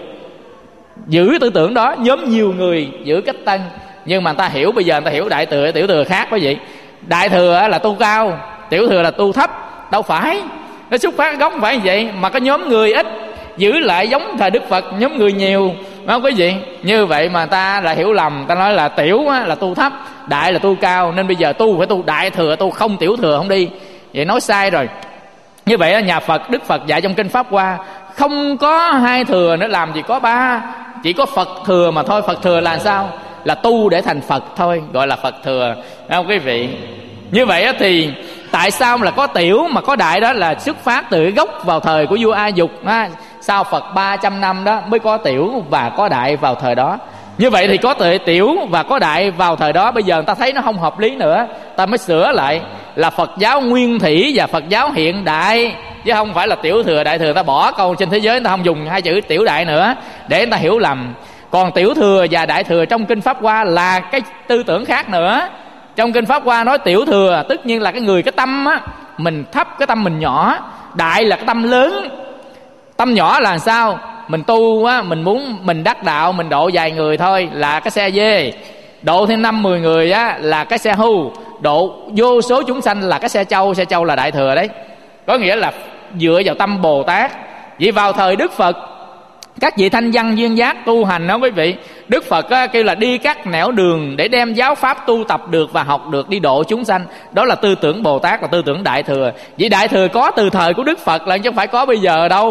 giữ tư tưởng đó, nhóm nhiều người giữ cách tân. Nhưng mà người ta hiểu, bây giờ người ta hiểu đại thừa, tiểu thừa khác quý vị. Đại thừa là tu cao, tiểu thừa là tu thấp. Đâu phải, nó xuất phát gốc phải như vậy. Mà có nhóm người ít giữ lại giống thời Đức Phật, nhóm người nhiều, không quý vị. Như vậy mà ta lại hiểu lầm, ta nói là tiểu là tu thấp, đại là tu cao, nên bây giờ tu phải tu đại thừa, tu không tiểu thừa không đi. Vậy nói sai rồi. Như vậy nhà Phật, Đức Phật dạy trong kinh Pháp Hoa không có hai thừa nữa, làm gì có ba, chỉ có Phật thừa mà thôi. Phật thừa là sao? Là tu để thành Phật thôi, gọi là Phật thừa, không quý vị. Như vậy thì tại sao là có tiểu mà có đại? Đó là xuất phát từ gốc vào thời của vua A Dục. Sau Phật 300 năm đó mới có tiểu và có đại vào thời đó. Như vậy thì có tiểu và có đại vào thời đó. Bây giờ người ta thấy nó không hợp lý nữa, ta mới sửa lại là Phật giáo nguyên thủy và Phật giáo hiện đại, chứ không phải là tiểu thừa đại thừa. Ta bỏ câu trên thế giới, người ta không dùng hai chữ tiểu đại nữa để người ta hiểu lầm. Còn tiểu thừa và đại thừa trong kinh Pháp Hoa là cái tư tưởng khác nữa. Trong kinh Pháp Hoa nói tiểu thừa tất nhiên là cái người, cái tâm á, mình thấp, cái tâm mình nhỏ. Đại là cái tâm lớn. Tâm nhỏ là sao? Mình tu á, mình muốn mình đắc đạo, mình độ vài người thôi là cái xe dê. Độ thêm 5-10 người á là cái xe hưu. Độ vô số chúng sanh là cái xe trâu. Xe trâu là đại thừa đấy. Có nghĩa là dựa vào tâm Bồ Tát. Vậy vào thời Đức Phật, các vị thanh văn duyên giác tu hành đó quý vị, Đức Phật á, kêu là đi các nẻo đường để đem giáo pháp tu tập được và học được, đi độ chúng sanh. Đó là tư tưởng Bồ Tát, là tư tưởng đại thừa. Vậy đại thừa có từ thời của Đức Phật là chứ không phải có bây giờ đâu.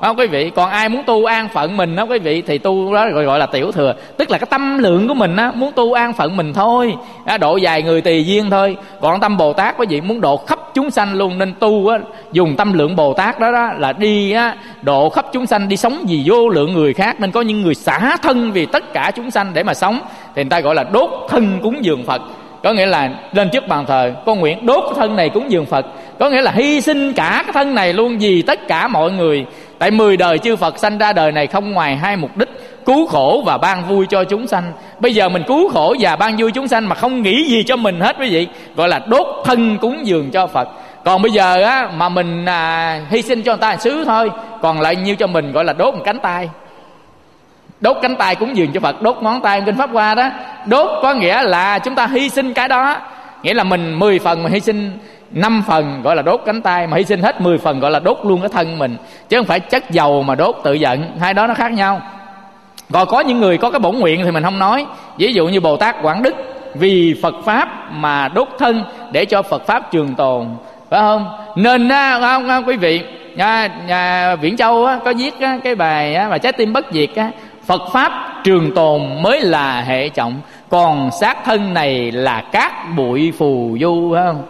không quý vị? Còn ai muốn tu an phận mình đó quý vị, thì tu đó gọi là tiểu thừa. Tức là cái tâm lượng của mình á, muốn tu an phận mình thôi, độ vài người tùy duyên thôi. Còn tâm Bồ Tát quý vị muốn độ khắp chúng sanh luôn, nên tu á, dùng tâm lượng Bồ Tát đó, là đi á, độ khắp chúng sanh, đi sống vì vô lượng người khác. Nên có những người xả thân vì tất cả chúng sanh để mà sống, thì người ta gọi là đốt thân cúng dường Phật. Có nghĩa là lên trước bàn thờ, con nguyện đốt cái thân này cúng dường Phật. Có nghĩa là hy sinh cả cái thân này luôn vì tất cả mọi người. Tại 10 đời chư Phật sanh ra đời này không ngoài hai mục đích: cứu khổ và ban vui cho chúng sanh. Bây giờ mình cứu khổ và ban vui chúng sanh mà không nghĩ gì cho mình hết quý vị, gọi là đốt thân cúng dường cho Phật. Còn bây giờ á, mà mình hy sinh cho người ta một xứ thôi, còn lại nhiêu cho mình, gọi là đốt một cánh tay. Đốt cánh tay cúng dường cho Phật, đốt ngón tay kinh Pháp Hoa đó. Đốt có nghĩa là chúng ta hy sinh cái đó. Nghĩa là mình 10 phần, mình hy sinh 5 phần gọi là đốt cánh tay, mà hy sinh hết 10 phần gọi là đốt luôn cái thân mình. Chứ không phải chất dầu mà đốt tự giận, hai đó nó khác nhau. Còn có những người có cái bổn nguyện thì mình không nói. Ví dụ như Bồ Tát Quảng Đức vì Phật Pháp mà đốt thân để cho Phật Pháp trường tồn, phải không? Nên không quý vị, nhà Viễn Châu á, có viết cái bài á, và Trái tim bất diệt á, Phật Pháp trường tồn mới là hệ trọng, còn xác thân này là cát bụi phù du, phải không?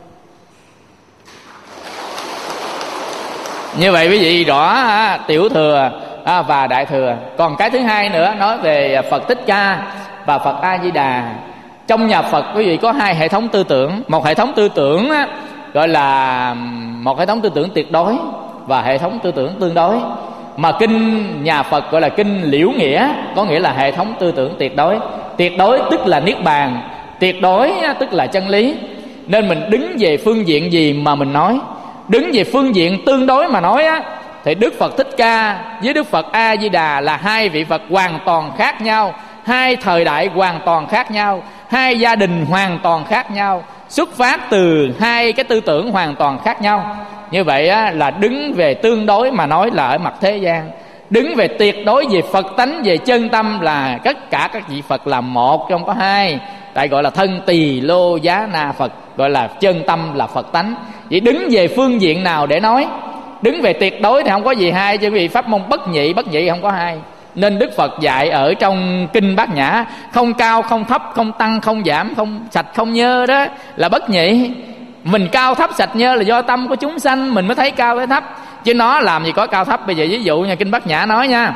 Như vậy quý vị rõ tiểu thừa và đại thừa. Còn cái thứ hai nữa, nói về Phật Thích Ca và Phật A Di Đà. Trong nhà Phật quý vị có hai hệ thống tư tưởng. Một hệ thống tư tưởng gọi là một hệ thống tư tưởng tuyệt đối và hệ thống tư tưởng tương đối. Mà kinh nhà Phật gọi là kinh Liễu Nghĩa, có nghĩa là hệ thống tư tưởng tuyệt đối. Tuyệt đối tức là niết bàn, tuyệt đối tức là chân lý. Nên mình đứng về phương diện gì mà mình nói. Đứng về phương diện tương đối mà nói á, thì Đức Phật Thích Ca với Đức Phật A Di Đà là hai vị Phật hoàn toàn khác nhau, hai thời đại hoàn toàn khác nhau, hai gia đình hoàn toàn khác nhau, xuất phát từ hai cái tư tưởng hoàn toàn khác nhau. Như vậy á, là đứng về tương đối mà nói là ở mặt thế gian. Đứng về tuyệt đối về Phật tánh, về chân tâm là tất cả các vị Phật là một trong có hai. Tại gọi là thân tỳ lô giá na Phật, gọi là chân tâm là Phật tánh. Vậy đứng về phương diện nào để nói? Đứng về tuyệt đối thì không có gì hai, chứ vì pháp môn bất nhị không có hai. Nên Đức Phật dạy ở trong kinh Bát Nhã, không cao không thấp, không tăng không giảm, không sạch không nhơ, đó là bất nhị. Mình cao thấp sạch nhơ là do tâm của chúng sanh, mình mới thấy cao thấy thấp, chứ nó làm gì có cao thấp. Bây giờ ví dụ như kinh Bát Nhã nói nha,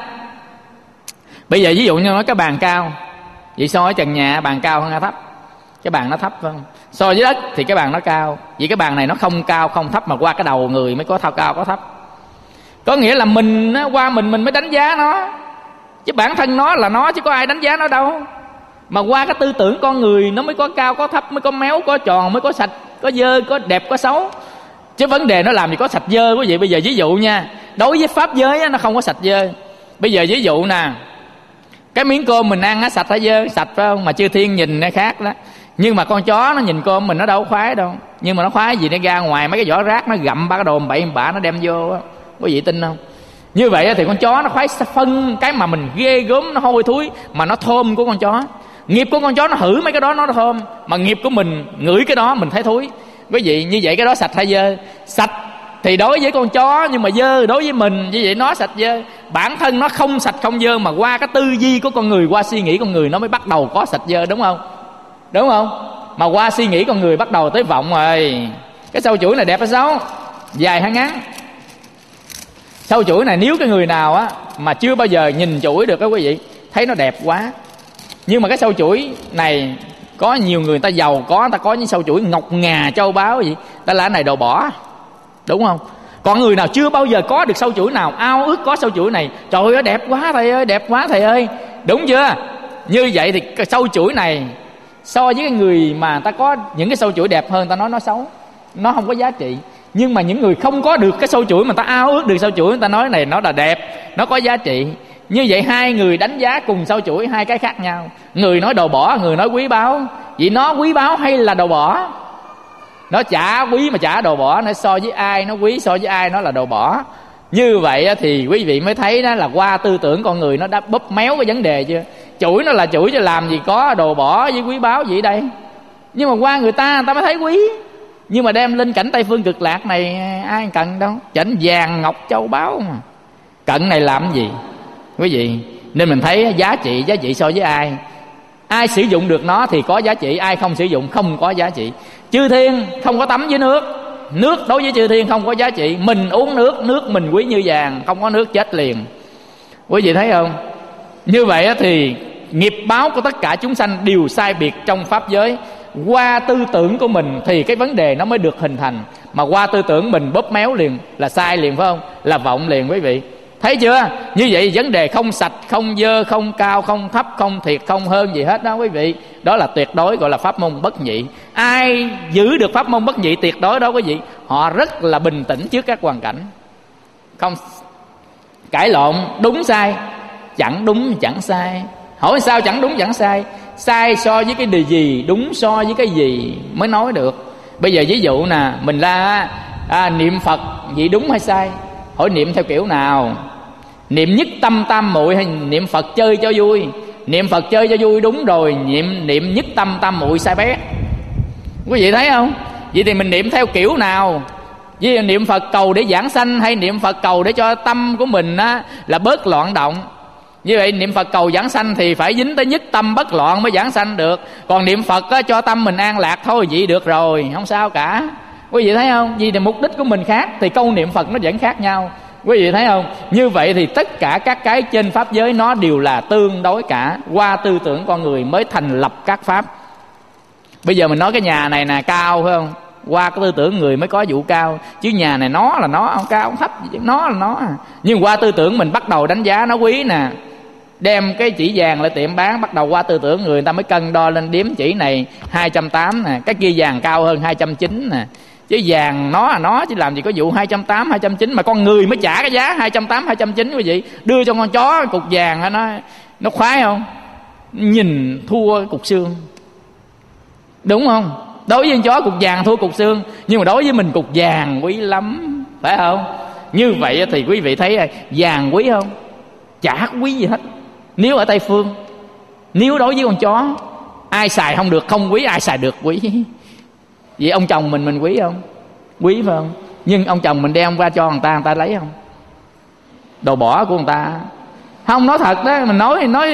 bây giờ ví dụ như nói cái bàn cao, vậy so với trần nhà bàn cao hơn hay thấp? Cái bàn nó thấp phải không? So với đất thì cái bàn nó cao. Vậy cái bàn này nó không cao không thấp, mà qua cái đầu người mới có thao cao có thấp. Có nghĩa là mình qua mình mới đánh giá nó, chứ bản thân nó là nó, chứ có ai đánh giá nó đâu. Mà qua cái tư tưởng con người nó mới có cao có thấp, mới có méo có tròn, mới có sạch có dơ, có đẹp có xấu. Chứ vấn đề nó làm gì có sạch dơ quý vị. Bây giờ ví dụ nha, đối với pháp giới á, nó không có sạch dơ. Bây giờ ví dụ nè, cái miếng cơm mình ăn á, sạch hay dơ? Sạch phải không? Mà chư thiên nhìn nó khác đó. Nhưng mà con chó nó nhìn cơm mình nó đâu có khoái đâu. Nhưng mà nó khoái gì, nó ra ngoài mấy cái vỏ rác nó gặm ba cái đồ bậy bạ nó đem vô á. Quý vị tin không? Như vậy thì con chó nó khoái phân cái mà mình ghê gớm, nó hôi thối, mà nó thơm của con chó. Nghiệp của con chó nó hử mấy cái đó nó thơm, mà nghiệp của mình ngửi cái đó mình thấy thối. Quý vị, như vậy cái đó sạch hay dơ? Sạch thì đối với con chó, nhưng mà dơ đối với mình. Như vậy nó sạch dơ. Bản thân nó không sạch không dơ, mà qua cái tư duy của con người, qua suy nghĩ con người nó mới bắt đầu có sạch dơ, đúng không? Đúng không? Mà qua suy nghĩ con người bắt đầu tới vọng rồi. Cái sâu chuỗi này đẹp hay xấu? Dài hay ngắn? Sâu chuỗi này nếu cái người nào á mà chưa bao giờ nhìn chuỗi được đó quý vị, thấy nó đẹp quá. Nhưng mà cái sâu chuỗi này có nhiều người ta giàu có, người ta có những sâu chuỗi ngọc ngà châu báu gì, ta là cái này đồ bỏ, đúng không? Còn người nào chưa bao giờ có được sâu chuỗi nào ao ước có sâu chuỗi này, trời ơi đẹp quá thầy ơi, đẹp quá thầy ơi, đúng chưa? Như vậy thì cái sâu chuỗi này so với cái người mà ta có những cái sâu chuỗi đẹp hơn, ta nói nó xấu, nó không có giá trị. Nhưng mà những người không có được cái sâu chuỗi mà ta ao ước được sâu chuỗi, người ta nói này nó là đẹp, nó có giá trị. Như vậy hai người đánh giá cùng sâu chuỗi hai cái khác nhau. Người nói đồ bỏ, người nói quý báu. Vậy nó quý báu hay là đồ bỏ? Nó chả quý mà chả đồ bỏ. Nó so với ai nó quý, so với ai nó là đồ bỏ. Như vậy thì quý vị mới thấy đó là qua tư tưởng con người nó đã bóp méo cái vấn đề chưa. Chuỗi nó là chuỗi, chứ làm gì có đồ bỏ với quý báu gì đây. Nhưng mà qua người ta mới thấy quý. Nhưng mà đem lên cảnh Tây Phương Cực Lạc này ai cần đâu, chảnh vàng ngọc châu báu mà. Cận này làm gì quý vị? Nên mình thấy giá trị so với ai sử dụng được nó thì có giá trị, ai không sử dụng không có giá trị. Chư thiên không có tắm với nước, nước đối với chư thiên không có giá trị. Mình uống nước mình quý như vàng, không có nước chết liền. Quý vị thấy không? Như vậy thì nghiệp báo của tất cả chúng sanh đều sai biệt trong pháp giới. Qua tư tưởng của mình thì cái vấn đề nó mới được hình thành, mà qua tư tưởng mình bóp méo liền là sai liền, phải không? Là vọng liền quý vị. Thấy chưa? Như vậy vấn đề không sạch, không dơ, không cao, không thấp, không thiệt, không hơn gì hết đó quý vị. Đó là tuyệt đối, gọi là pháp môn bất nhị. Ai giữ được pháp môn bất nhị tuyệt đối đó quý vị, họ rất là bình tĩnh trước các hoàn cảnh, không cãi lộn đúng sai, chẳng đúng chẳng sai. Hỏi sao chẳng đúng chẳng sai? Sai so với cái điều gì, đúng so với cái gì mới nói được. Bây giờ ví dụ nè, mình ra niệm Phật vậy đúng hay sai? Hỏi niệm theo kiểu nào? Niệm nhất tâm tam muội hay niệm Phật chơi cho vui? Niệm Phật chơi cho vui đúng rồi, niệm nhất tâm tam muội sai bét. Quý vị thấy không? Vậy thì mình niệm theo kiểu nào? Vì niệm Phật cầu để giảng sanh hay niệm Phật cầu để cho tâm của mình là bớt loạn động? Như vậy niệm Phật cầu giảng sanh thì phải dính tới nhất tâm bất loạn mới giảng sanh được. Còn niệm Phật cho tâm mình an lạc thôi vậy được rồi, không sao cả. Quý vị thấy không? Vì mục đích của mình khác thì câu niệm Phật nó vẫn khác nhau. Quý vị thấy không? Như vậy thì tất cả các cái trên pháp giới nó đều là tương đối cả. Qua tư tưởng con người mới thành lập các pháp. Bây giờ mình nói cái nhà này nè cao, phải không? Qua cái tư tưởng người mới có vụ cao. Chứ nhà này nó là nó, không cao không thấp, nó là nó. Nhưng qua tư tưởng mình bắt đầu đánh giá nó quý nè. Đem cái chỉ vàng lại tiệm bán, bắt đầu qua tư tưởng người ta mới cân đo lên điếm chỉ này 280 nè, cái kia vàng cao hơn 290 nè. Chứ vàng nó là nó, chứ làm gì có vụ 280, 290 mà con người mới trả cái giá 280, 290 quý vị. Đưa cho con chó cục vàng nó khoái không? Nhìn thua cục xương. Đúng không? Đối với con chó cục vàng thua cục xương, nhưng mà đối với mình cục vàng quý lắm, phải không? Như vậy thì quý vị thấy vàng quý không? Chả quý gì hết. Nếu ở Tây Phương, nếu đối với con chó, ai xài không được không quý, ai xài được quý. Vậy ông chồng mình quý không? Quý phải không? Nhưng ông chồng mình đem qua cho người ta lấy không? Đồ bỏ của người ta. Không, nói thật đó, mình nói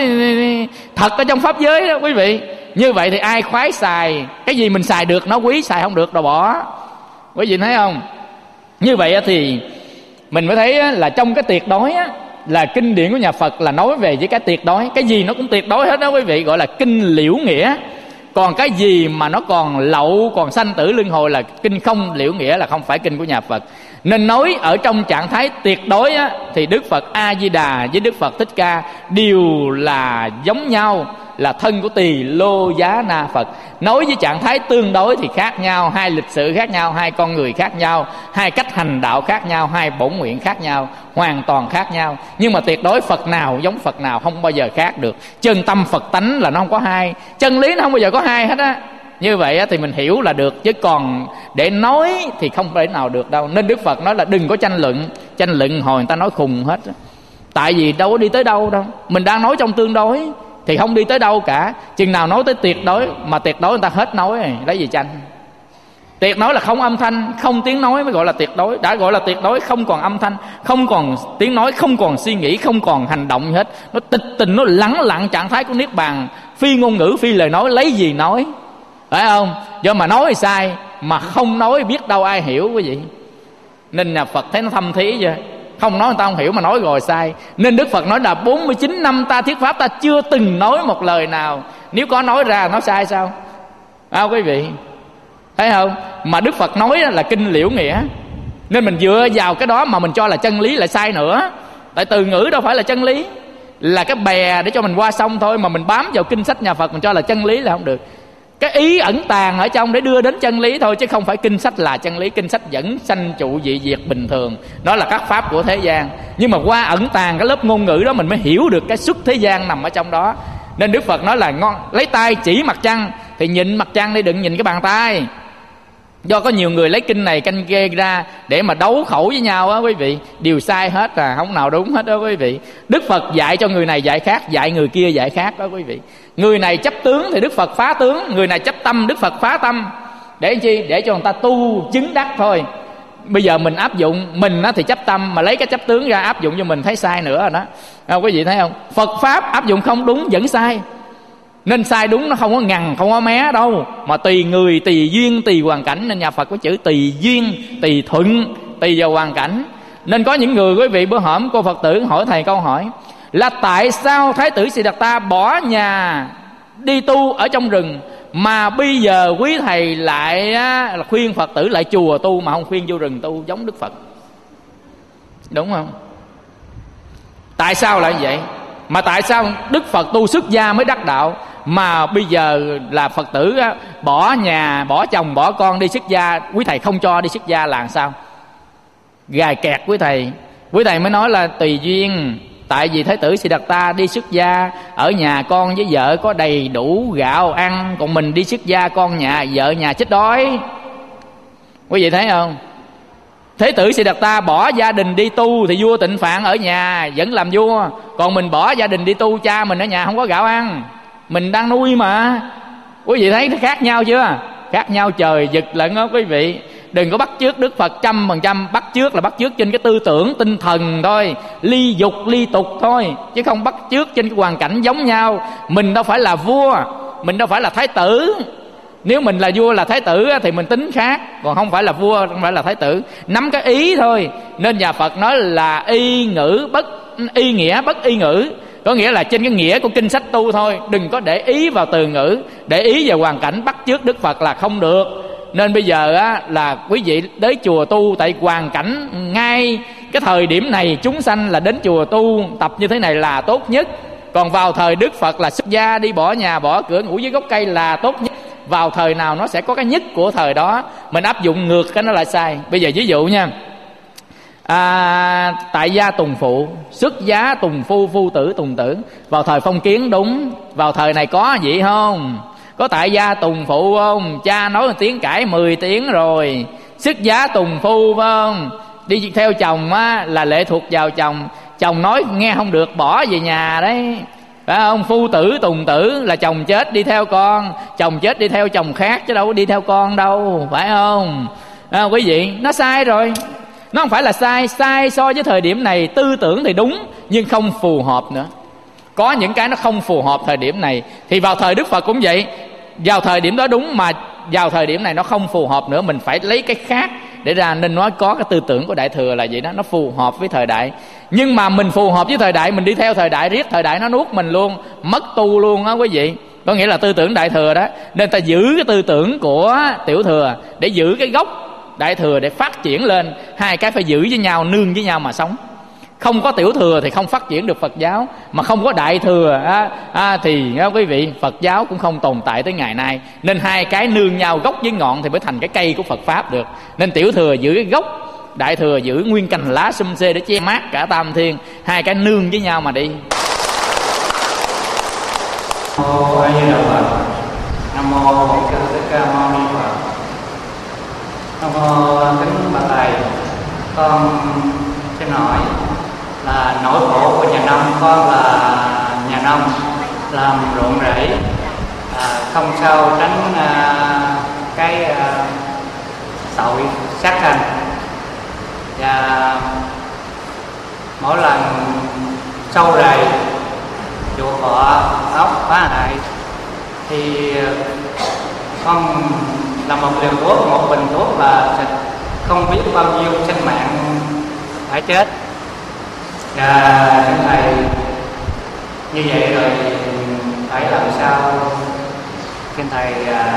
thật ở trong pháp giới đó quý vị. Như vậy thì ai khoái xài cái gì mình xài được nó quý, xài không được đồ bỏ. Quý vị thấy không? Như vậy thì mình mới thấy là trong cái tuyệt đối á, là kinh điển của nhà Phật là nói về với cái tuyệt đối. Cái gì nó cũng tuyệt đối hết đó quý vị, gọi là kinh liễu nghĩa. Còn cái gì mà nó còn lậu, còn sanh tử luân hồi là kinh không liễu nghĩa, là không phải kinh của nhà Phật. Nên nói ở trong trạng thái tuyệt đối á, thì Đức Phật A Di Đà với Đức Phật Thích Ca đều là giống nhau, là thân của Tỳ Lô Giá Na Phật. Nói với trạng thái tương đối thì khác nhau, hai lịch sử khác nhau, hai con người khác nhau, hai cách hành đạo khác nhau, hai bổn nguyện khác nhau, hoàn toàn khác nhau. Nhưng mà tuyệt đối Phật nào giống Phật nào không bao giờ khác được. Chân tâm Phật tánh là nó không có hai, chân lý nó không bao giờ có hai hết á. Như vậy thì mình hiểu là được, chứ còn để nói thì không thể nào được đâu. Nên Đức Phật nói là đừng có tranh luận. Tranh luận hồi người ta nói khùng hết. Tại vì đâu có đi tới đâu đâu. Mình đang nói trong tương đối thì không đi tới đâu cả. Chừng nào nói tới tuyệt đối, mà tuyệt đối người ta hết nói rồi, lấy gì tranh. Tuyệt đối là không âm thanh, không tiếng nói mới gọi là tuyệt đối. Đã gọi là tuyệt đối, không còn âm thanh, không còn tiếng nói, không còn suy nghĩ, không còn hành động gì hết. Nó tịch tình, nó lắng lặng, trạng thái của Niết Bàn, phi ngôn ngữ, phi lời nói, lấy gì nói, phải không? Do mà nói thì sai, mà không nói biết đâu ai hiểu quý vị. Nên nhà Phật thấy nó thâm thí vậy. Không nói người ta không hiểu, mà nói rồi sai. Nên Đức Phật nói là 49 năm ta thuyết pháp, ta chưa từng nói một lời nào. Nếu có nói ra nó sai sao? Quý vị thấy không? Mà Đức Phật nói là kinh liễu nghĩa. Nên mình dựa vào cái đó mà mình cho là chân lý lại sai nữa. Tại từ ngữ đâu phải là chân lý, là cái bè để cho mình qua sông thôi. Mà mình bám vào kinh sách nhà Phật mình cho là chân lý là không được. Cái ý ẩn tàng ở trong để đưa đến chân lý thôi, chứ không phải kinh sách là chân lý. Kinh sách vẫn sanh trụ dị diệt bình thường, nó là các pháp của thế gian. Nhưng mà qua ẩn tàng cái lớp ngôn ngữ đó mình mới hiểu được cái xuất thế gian nằm ở trong đó. Nên Đức Phật nói là lấy tay chỉ mặt trăng thì nhìn mặt trăng đi, đừng nhìn cái bàn tay. Do có nhiều người lấy kinh này kinh kia ra để mà đấu khẩu với nhau á quý vị, đều sai hết à, không nào đúng hết đó quý vị. Đức Phật dạy cho người này dạy khác, dạy người kia dạy khác đó quý vị. Người này chấp tướng thì Đức Phật phá tướng, người này chấp tâm Đức Phật phá tâm. Để chi? Để cho người ta tu chứng đắc thôi. Bây giờ mình áp dụng, mình thì chấp tâm mà lấy cái chấp tướng ra áp dụng cho mình thấy sai nữa rồi đó. Quý vị thấy không? Phật pháp áp dụng không đúng vẫn sai. Nên sai đúng nó không có ngằn, không có mé đâu, mà tùy người, tùy duyên, tùy hoàn cảnh. Nên nhà Phật có chữ tùy duyên, tùy thuận, tùy vào hoàn cảnh. Nên có những người, quý vị, bữa hổm cô Phật tử hỏi thầy câu hỏi là tại sao Thái tử Siddhartha bỏ nhà đi tu ở trong rừng, mà bây giờ quý thầy lại là khuyên Phật tử lại chùa tu mà không khuyên vô rừng tu giống Đức Phật, đúng không? Tại sao lại vậy? Mà tại sao Đức Phật tu xuất gia mới đắc đạo, mà bây giờ là Phật tử bỏ nhà, bỏ chồng, bỏ con đi xuất gia, quý thầy không cho đi xuất gia là sao? Gài kẹt quý thầy. Quý thầy mới nói là tùy duyên. Tại vì Thái tử Siddhartha đi xuất gia, ở nhà con với vợ có đầy đủ gạo ăn, còn mình đi xuất gia con nhà vợ nhà chết đói. Quý vị thấy không? Thái tử Siddhartha bỏ gia đình đi tu thì vua Tịnh Phạn ở nhà vẫn làm vua, còn mình bỏ gia đình đi tu, cha mình ở nhà không có gạo ăn, mình đang nuôi mà. Quý vị thấy khác nhau chưa? Khác nhau trời vực lận đó quý vị. Đừng có bắt chước Đức Phật 100%. Bắt chước là bắt chước trên cái tư tưởng tinh thần thôi, ly dục ly tục thôi, chứ không bắt chước trên cái hoàn cảnh giống nhau. Mình đâu phải là vua, mình đâu phải là thái tử. Nếu mình là vua là thái tử thì mình tính khác, còn không phải là vua, không phải là thái tử. Nắm cái ý thôi. Nên nhà Phật nói là y ngữ bất y nghĩa bất y ngữ, có nghĩa là trên cái nghĩa của kinh sách tu thôi, đừng có để ý vào từ ngữ, để ý vào hoàn cảnh bắt chước Đức Phật là không được. Nên bây giờ là quý vị đến chùa tu, tại hoàn cảnh ngay cái thời điểm này chúng sanh là đến chùa tu tập như thế này là tốt nhất. Còn vào thời Đức Phật là xuất gia, đi bỏ nhà bỏ cửa ngủ dưới gốc cây là tốt nhất. Vào thời nào nó sẽ có cái nhất của thời đó, mình áp dụng ngược cái nó lại sai. Bây giờ ví dụ nha, tại gia tùng phụ, xuất giá tùng phu, phu tử tùng tử. Vào thời phong kiến đúng, vào thời này có vậy không? Có tại gia tùng phụ không? Cha nói một tiếng cãi 10 tiếng rồi. Xuất giá tùng phu phải không? Đi theo chồng là lệ thuộc vào chồng, chồng nói nghe không được bỏ về nhà đấy, phải không? Phu tử tùng tử là chồng chết đi theo con, chồng chết đi theo chồng khác chứ đâu có đi theo con đâu, phải không? Quý vị, nó sai rồi. Nó không phải là sai, sai so với thời điểm này. Tư tưởng thì đúng nhưng không phù hợp nữa. Có những cái nó không phù hợp thời điểm này. Thì vào thời Đức Phật cũng vậy, vào thời điểm đó đúng mà vào thời điểm này nó không phù hợp nữa, mình phải lấy cái khác để ra. Nên nói có cái tư tưởng của Đại Thừa là vậy đó, nó phù hợp với thời đại. Nhưng mà mình phù hợp với thời đại, mình đi theo thời đại riết, thời đại nó nuốt mình luôn, mất tu luôn á quý vị. Có nghĩa là tư tưởng Đại Thừa đó. Nên ta giữ cái tư tưởng của Tiểu Thừa để giữ cái gốc Đại Thừa để phát triển lên. Hai cái phải giữ với nhau, nương với nhau mà sống. Không có Tiểu Thừa thì không phát triển được Phật giáo, mà không có Đại Thừa thì quý vị, Phật giáo cũng không tồn tại tới ngày nay. Nên hai cái nương nhau, gốc với ngọn thì mới thành cái cây của Phật Pháp được. Nên Tiểu Thừa giữ cái gốc, Đại Thừa giữ nguyên cành lá sum xê để che mát cả tam thiên. Hai cái nương với nhau mà đi. Nam mô A Di Đà Phật. Nam mô Bổn Sư Thích Ca Mâu Ni Phật. Nam mô kính bạch thầy, con xin hỏi là nỗi khổ của nhà nông. Con là nhà nông làm ruộng rẫy, không sao tránh cái tội sát sanh, và mỗi lần sâu rầy chuột bọ ốc phá hại thì con làm một liều thuốc, một bình thuốc là không biết bao nhiêu sinh mạng phải chết. Và thưa thầy, như vậy rồi phải làm sao? Xin thầy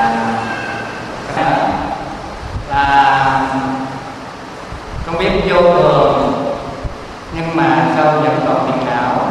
là không biết vô thường, nhưng mà sao vẫn còn phiền não.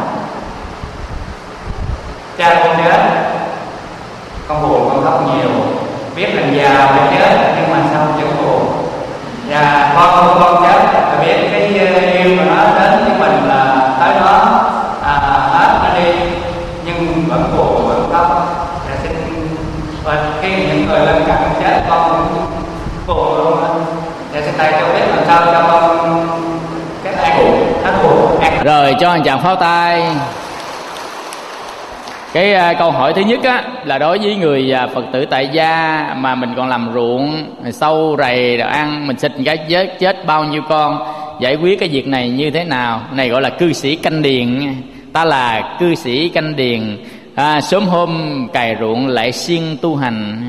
Cha con chết, con buồn, con khóc nhiều, biết là già phải chết nhưng mà sao vẫn buồn. Và con chết và biết cái yêu mà nó đến với mình là tới đó hết nó đi, nhưng vẫn buồn vẫn khóc. Và khi những người lân cận chết con cũng buồn luôn á. Để xin thầy cho biết làm sao cho con cái an buồn. Rồi cho anh chàng pháo tay. Cái câu hỏi thứ nhất á, là đối với người Phật tử tại gia mà mình còn làm ruộng sâu rầy rồi ăn, mình xịt cái chết bao nhiêu con, giải quyết cái việc này như thế nào? Này gọi là cư sĩ canh điền. Ta là cư sĩ canh điền, sớm hôm cày ruộng lại siêng tu hành,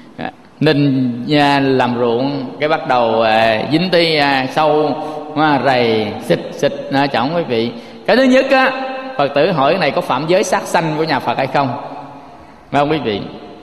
nên làm ruộng cái bắt đầu dính tới sâu rầy xịt trọng quý vị. Cái thứ nhất á, Phật tử hỏi cái này có phạm giới sát sanh của nhà Phật hay không? Phải không quý vị?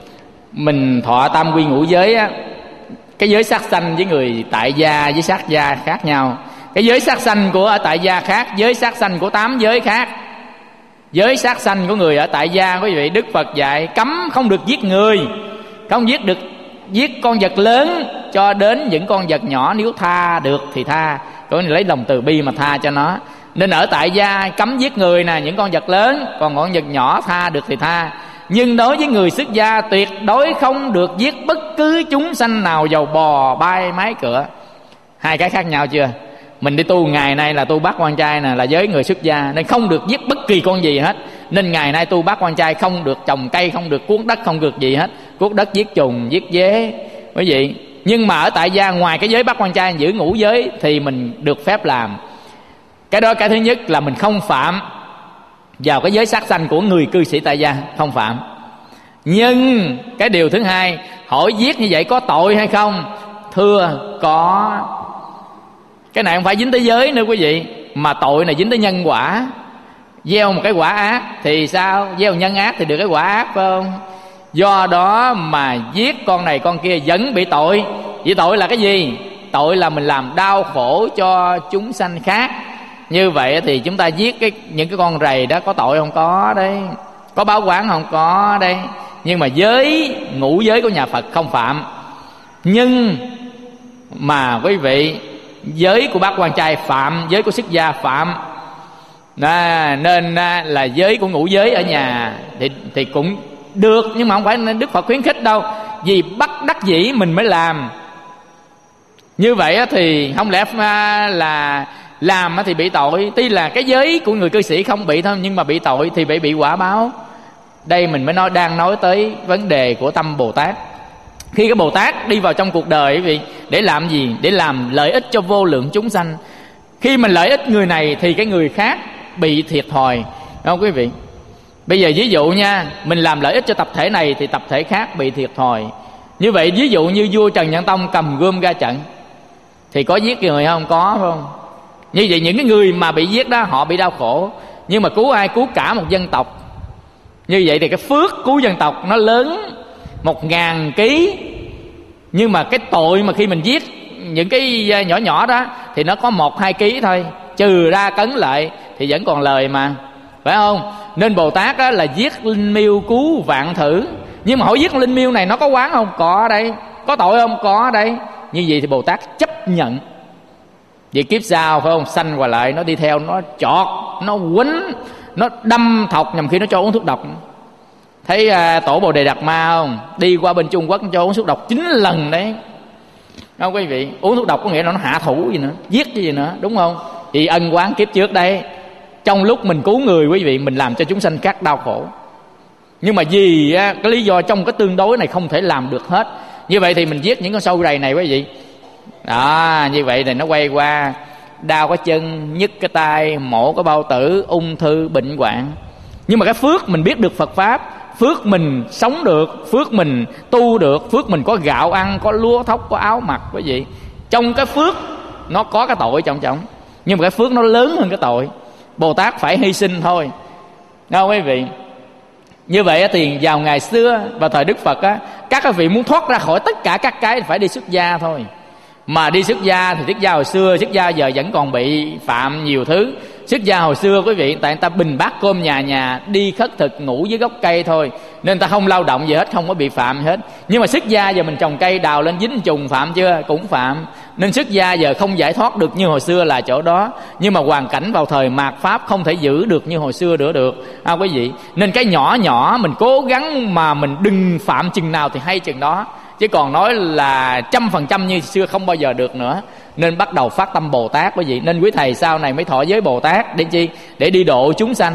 Mình thọ tam quy ngũ giới á, cái giới sát sanh với người tại gia với sát gia khác nhau. Cái giới sát sanh của ở tại gia khác, giới sát sanh của 8 giới khác. Giới sát sanh của người ở tại gia quý vị, Đức Phật dạy cấm không được giết người, không giết con vật lớn cho đến những con vật nhỏ, nếu tha được thì tha, có lấy lòng từ bi mà tha cho nó. Nên ở tại gia cấm giết người nè, những con vật lớn, còn con vật nhỏ tha được thì tha. Nhưng đối với người xuất gia tuyệt đối không được giết bất cứ chúng sanh nào, dầu bò bay mái cửa. Hai cái khác nhau chưa? Mình đi tu ngày nay là tu bát quan trai nè, là với người xuất gia, nên không được giết bất kỳ con gì hết. Nên ngày nay tu bát quan trai không được trồng cây, không được cuốc đất, không được gì hết. Cuốc đất giết trùng, giết dế quý vị. Nhưng mà ở tại gia ngoài cái giới bát quan trai giữ ngũ giới thì mình được phép làm. Cái đó cái thứ nhất là mình không phạm vào cái giới sát sanh của người cư sĩ tại gia, không phạm. Nhưng cái điều thứ hai, hỏi giết như vậy có tội hay không? Thưa có. Cái này không phải dính tới giới nữa quý vị, mà tội này dính tới nhân quả. Gieo một cái quả ác thì sao? Gieo nhân ác thì được cái quả ác, phải không? Do đó mà giết con này con kia vẫn bị tội. Vì tội là cái gì? Tội là mình làm đau khổ cho chúng sanh khác. Như vậy thì chúng ta giết những cái con rầy đó có tội không? Có đấy. Có báo oán không? Có đấy. Nhưng mà giới ngũ giới của nhà Phật không phạm. Nhưng mà quý vị, giới của bát quan trai phạm, giới của xuất gia phạm. Nên là giới của ngũ giới ở nhà thì cũng được, nhưng mà không phải Đức Phật khuyến khích đâu. Vì bắt đắc dĩ mình mới làm. Như vậy thì không lẽ là làm thì bị tội. Tuy là cái giới của người cư sĩ không bị thôi, nhưng mà bị tội thì bị quả báo. Đây mình mới đang nói tới vấn đề của tâm Bồ Tát. Khi cái Bồ Tát đi vào trong cuộc đời quý vị, để làm gì? Để làm lợi ích cho vô lượng chúng sanh. Khi mình lợi ích người này thì cái người khác bị thiệt thòi, đúng không quý vị? Bây giờ ví dụ nha, mình làm lợi ích cho tập thể này thì tập thể khác bị thiệt thòi. Như vậy ví dụ như vua Trần Nhân Tông cầm gươm ra trận thì có giết người không? Có, phải không? Như vậy những cái người mà bị giết đó họ bị đau khổ. Nhưng mà cứu ai? Cứu cả một dân tộc. Như vậy thì cái phước cứu dân tộc nó lớn 1000 ký. Nhưng mà cái tội mà khi mình giết những cái nhỏ nhỏ đó thì nó có 1-2 ký thôi, trừ ra cấn lại thì vẫn còn lời mà, phải không? Nên Bồ Tát á, là giết linh miêu cứu vạn thử. Nhưng mà hỏi giết linh miêu này nó có oán không? Có đây. Có tội không? Có đây. Như vậy thì Bồ Tát chấp nhận. Vậy kiếp sau phải không? Sanh qua lại nó đi theo, nó chọt, nó quýnh, nó đâm thọc, nhằm khi nó cho uống thuốc độc. Thấy tổ Bồ Đề Đạt Ma không? Đi qua bên Trung Quốc nó cho uống thuốc độc 9 lần đấy. Không quý vị? Uống thuốc độc có nghĩa là nó hạ thủ gì nữa, giết cái gì nữa, đúng không? Thì ân oán kiếp trước đây, trong lúc mình cứu người quý vị, mình làm cho chúng sanh khác đau khổ. Nhưng mà vì cái lý do trong cái tương đối này không thể làm được hết. Như vậy thì mình giết những con sâu rầy này quý vị. Đó, như vậy thì nó quay qua đau cái chân, nhức cái tay, mổ cái bao tử, ung thư, bệnh hoạn. Nhưng mà cái phước mình biết được Phật Pháp, phước mình sống được, phước mình tu được, phước mình có gạo ăn, có lúa thóc, có áo mặc quý vị. Trong cái phước nó có cái tội trọng trọng, nhưng mà cái phước nó lớn hơn cái tội. Bồ Tát phải hy sinh thôi, đâu quý vị. Như vậy thì vào ngày xưa, vào thời Đức Phật á, các vị muốn thoát ra khỏi tất cả các cái phải đi xuất gia thôi. Mà đi xuất gia thì xuất gia hồi xưa, xuất gia giờ vẫn còn bị phạm nhiều thứ. Xuất gia hồi xưa quý vị, tại người ta bình bát cơm nhà nhà, đi khất thực, ngủ dưới gốc cây thôi, nên ta không lao động gì hết, không có bị phạm gì hết. Nhưng mà xuất gia giờ mình trồng cây đào lên dính trùng, phạm chưa? Cũng phạm. Nên xuất gia giờ không giải thoát được như hồi xưa là chỗ đó. Nhưng mà hoàn cảnh vào thời mạt Pháp không thể giữ được như hồi xưa nữa được, quý vị. Nên cái nhỏ nhỏ mình cố gắng mà mình đừng phạm chừng nào thì hay chừng đó. Chứ còn nói là 100% như xưa không bao giờ được nữa. Nên bắt đầu phát tâm Bồ Tát quý vị. Nên quý thầy sau này mới thọ giới Bồ Tát để chi? Để đi độ chúng sanh.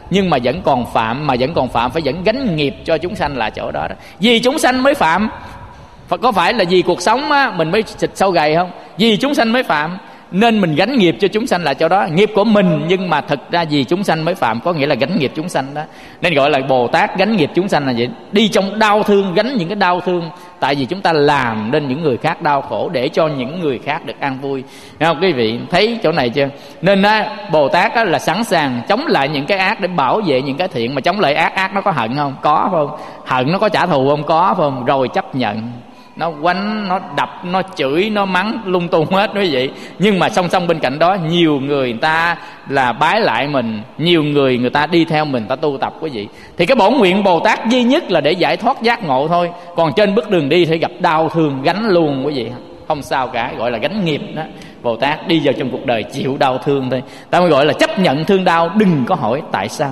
nhưng mà vẫn còn phạm, phải vẫn gánh nghiệp cho chúng sanh là chỗ đó đó. Vì chúng sanh mới phạm. Có phải là vì cuộc sống á, mình mới xịt sâu gầy không? Vì chúng sanh mới phạm, nên mình gánh nghiệp cho chúng sanh là chỗ đó. Nghiệp của mình nhưng mà thực ra vì chúng sanh mới phạm, có nghĩa là gánh nghiệp chúng sanh đó. Nên gọi là Bồ Tát gánh nghiệp chúng sanh là vậy. Đi trong đau thương, gánh những cái đau thương. Tại vì chúng ta làm nên những người khác đau khổ để cho những người khác được an vui. Thấy không quý vị? Thấy chỗ này chưa? Nên Bồ Tát là sẵn sàng chống lại những cái ác để bảo vệ những cái thiện. Mà chống lại ác nó có hận không? Có phải không? Hận nó có trả thù không? Có phải không? Rồi chấp nhận. Nó quánh, nó đập, nó chửi, nó mắng lung tung hết quý vị. Nhưng mà song song bên cạnh đó, nhiều người ta là bái lại mình, nhiều người ta đi theo mình, ta tu tập quý vị. Thì cái bổn nguyện Bồ Tát duy nhất là để giải thoát giác ngộ thôi. Còn trên bước đường đi thì gặp đau thương, gánh luôn quý vị. Không sao cả, gọi là gánh nghiệp đó. Bồ Tát đi vào trong cuộc đời chịu đau thương thôi. Ta mới gọi là chấp nhận thương đau, đừng có hỏi tại sao.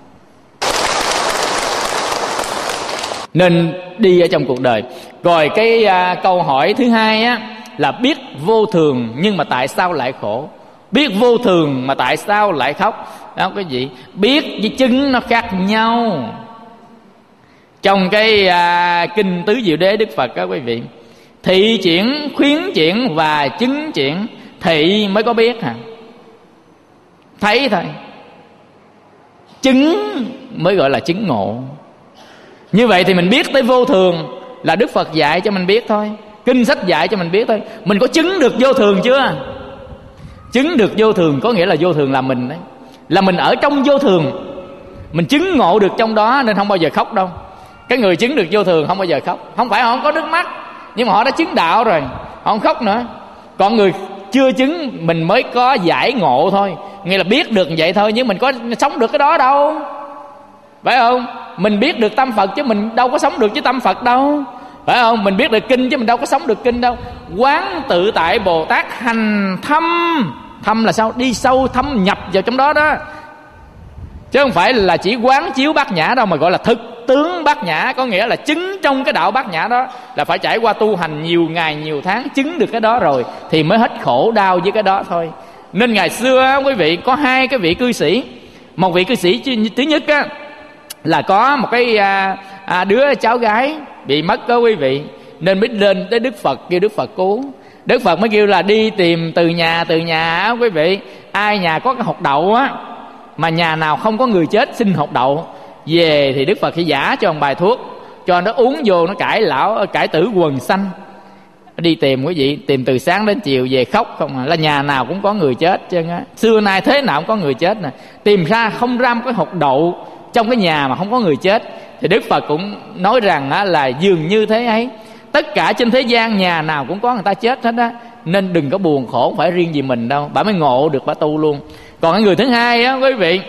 Nên đi ở trong cuộc đời. Rồi cái câu hỏi thứ hai á, là biết vô thường nhưng mà tại sao lại khổ? Biết vô thường mà tại sao lại khóc? Đó quý vị, biết với chứng nó khác nhau. Trong cái kinh Tứ Diệu Đế Đức Phật đó quý vị, thị chuyển, khuyến chuyển và chứng chuyển. Thị mới có biết hả? Thấy thôi. Chứng mới gọi là chứng ngộ. Như vậy thì mình biết tới vô thường là Đức Phật dạy cho mình biết thôi, kinh sách dạy cho mình biết thôi. Mình có chứng được vô thường chưa? Chứng được vô thường có nghĩa là vô thường là mình đấy, là mình ở trong vô thường. Mình chứng ngộ được trong đó nên không bao giờ khóc đâu. Cái người chứng được vô thường không bao giờ khóc. Không phải họ không có nước mắt, nhưng mà họ đã chứng đạo rồi, họ không khóc nữa. Còn người chưa chứng mình mới có giải ngộ thôi, nghĩa là biết được vậy thôi, nhưng mình có sống được cái đó đâu, phải không? Mình biết được tâm Phật chứ mình đâu có sống được với tâm Phật đâu, phải không? Mình biết được kinh chứ mình đâu có sống được kinh đâu. Quán tự tại Bồ Tát hành thâm. Thâm là sao? Đi sâu thâm nhập vào trong đó đó, chứ không phải là chỉ quán chiếu bát nhã đâu, mà gọi là thực tướng bát nhã. Có nghĩa là chứng trong cái đạo bát nhã đó, là phải trải qua tu hành nhiều ngày nhiều tháng, chứng được cái đó rồi thì mới hết khổ đau với cái đó thôi. Nên ngày xưa quý vị có hai cái vị cư sĩ. Một vị cư sĩ thứ nhất á, là có một cái đứa cháu gái bị mất đó quý vị, nên mới lên tới Đức Phật kêu Đức Phật cứu. Đức Phật mới kêu là đi tìm từ nhà quý vị, ai nhà có cái hột đậu á, mà nhà nào không có người chết xin hột đậu về, thì Đức Phật sẽ giả cho một bài thuốc cho nó uống vô, nó cải tử quần sanh. Đi tìm quý vị, tìm từ sáng đến chiều về khóc không à, là nhà nào cũng có người chết chứ á. Xưa nay thế nào cũng có người chết nè, tìm ra không ra một cái hột đậu trong cái nhà mà không có người chết. Thì Đức Phật cũng nói rằng á, là dường như thế ấy, tất cả trên thế gian nhà nào cũng có người ta chết hết á, nên đừng có buồn khổ, không phải riêng gì mình đâu. Bà mới ngộ được, bà tu luôn. Còn cái người thứ hai á quý vị,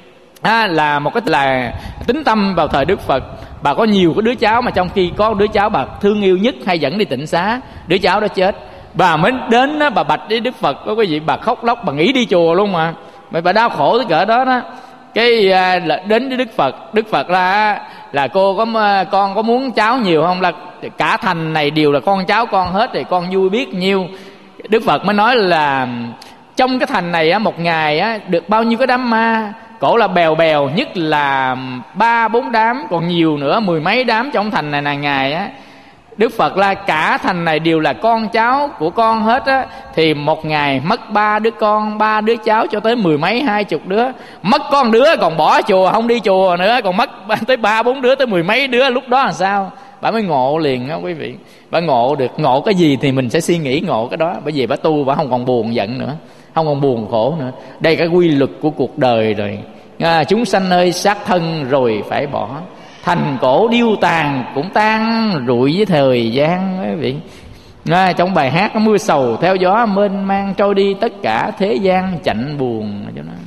là một cái là tính tâm vào thời Đức Phật. Bà có nhiều cái đứa cháu, mà trong khi có đứa cháu bà thương yêu nhất hay dẫn đi tịnh xá, đứa cháu đó chết. Bà mới đến đó, bà bạch với Đức Phật có quý vị, bà khóc lóc, bà nghĩ đi chùa luôn mà bà đau khổ tới cỡ đó đó. Cái đến với Đức Phật, Đức Phật là con có muốn cháu nhiều không? Là cả thành này đều là con cháu con hết, thì con vui biết nhiêu. Đức Phật mới nói là trong cái thành này á, một ngày á, được bao nhiêu cái đám ma, cổ là bèo nhất là 3-4 đám, còn nhiều nữa 10 mấy đám trong thành này ngày á. Đức Phật là cả thành này đều là con cháu của con hết á, thì một ngày mất 3 đứa con, 3 đứa cháu cho tới 10 mấy 20 đứa. Mất con đứa còn bỏ chùa không đi chùa nữa, còn mất tới 3-4 đứa tới 10 mấy đứa, lúc đó là sao? Bà mới ngộ liền đó quý vị. Bà ngộ được, ngộ cái gì thì mình sẽ suy nghĩ ngộ cái đó. Bởi vì bà tu, bà không còn buồn giận nữa, không còn buồn khổ nữa. Đây cái quy luật của cuộc đời rồi. Chúng sanh ơi, xác thân rồi phải bỏ, thành cổ điêu tàn cũng tan rụi với thời gian quý vị. Trong bài hát mưa sầu theo gió mênh mang trôi đi, tất cả thế gian chạnh buồn cho nó.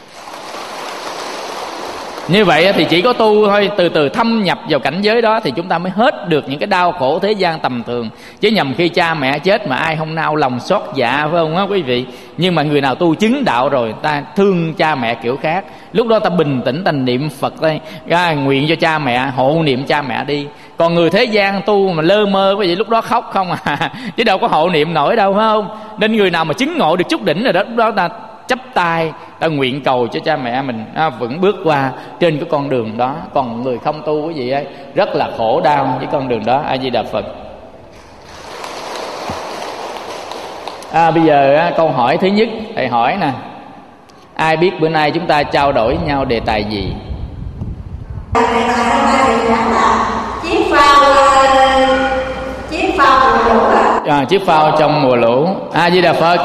Như vậy thì chỉ có tu thôi, từ từ thâm nhập vào cảnh giới đó thì chúng ta mới hết được những cái đau khổ thế gian tầm thường. Chứ nhầm khi cha mẹ chết mà ai không nao lòng xót dạ, phải không á quý vị? Nhưng mà người nào tu chứng đạo rồi, ta thương cha mẹ kiểu khác. Lúc đó ta bình tĩnh, ta niệm Phật đây, nguyện cho cha mẹ, hộ niệm cha mẹ đi. Còn người thế gian tu mà lơ mơ quý vị, lúc đó khóc không à chứ đâu có hộ niệm nổi đâu, phải không? Nên người nào mà chứng ngộ được chút đỉnh rồi đó, lúc đó ta chắp tay ta nguyện cầu cho cha mẹ mình vững bước qua trên cái con đường đó. Còn người không tu cái gì ấy rất là khổ đau với con đường đó. A Di Đà Phật. Bây giờ câu hỏi thứ nhất thầy hỏi nè, ai biết bữa nay chúng ta trao đổi với nhau đề tài gì? Chiếc phao trong mùa lũ. A Di Đà Phật.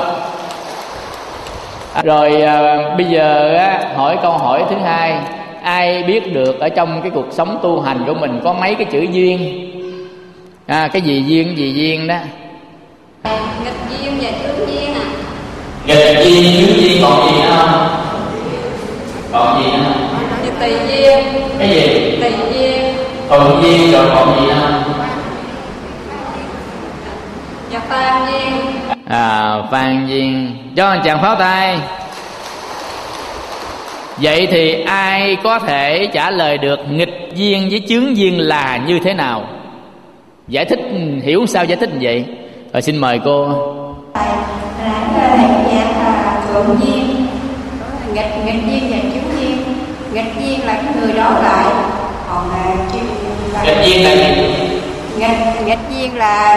Rồi bây giờ hỏi câu hỏi thứ hai, ai biết được ở trong cái cuộc sống tu hành của mình có mấy cái chữ duyên? Cái gì duyên, cái gì duyên đó? Nghịch duyên và chướng duyên à. Nghịch duyên, chướng duyên còn gì nữa không? Còn gì nữa? Tùy duyên. Cái gì? Tùy duyên. Thuận duyên rồi còn gì nữa không? Và phan duyên. Phan duyên. Cho anh chàng pháo tay. Vậy thì ai có thể trả lời được nghịch duyên với chướng duyên là như thế nào? Giải thích, hiểu sao giải thích như vậy? Rồi xin mời cô. Thuận duyên, nghịch duyên và chướng duyên. Nghịch duyên là cái người đó lại, còn nghịch duyên là gì? Nghịch duyên là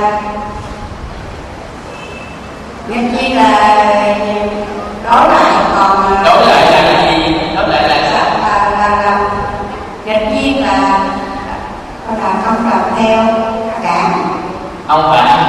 đó lại, còn đối lại là gì? Đối lại là sao? Là nghịch duyên là không làm theo cảm. Ông bạn.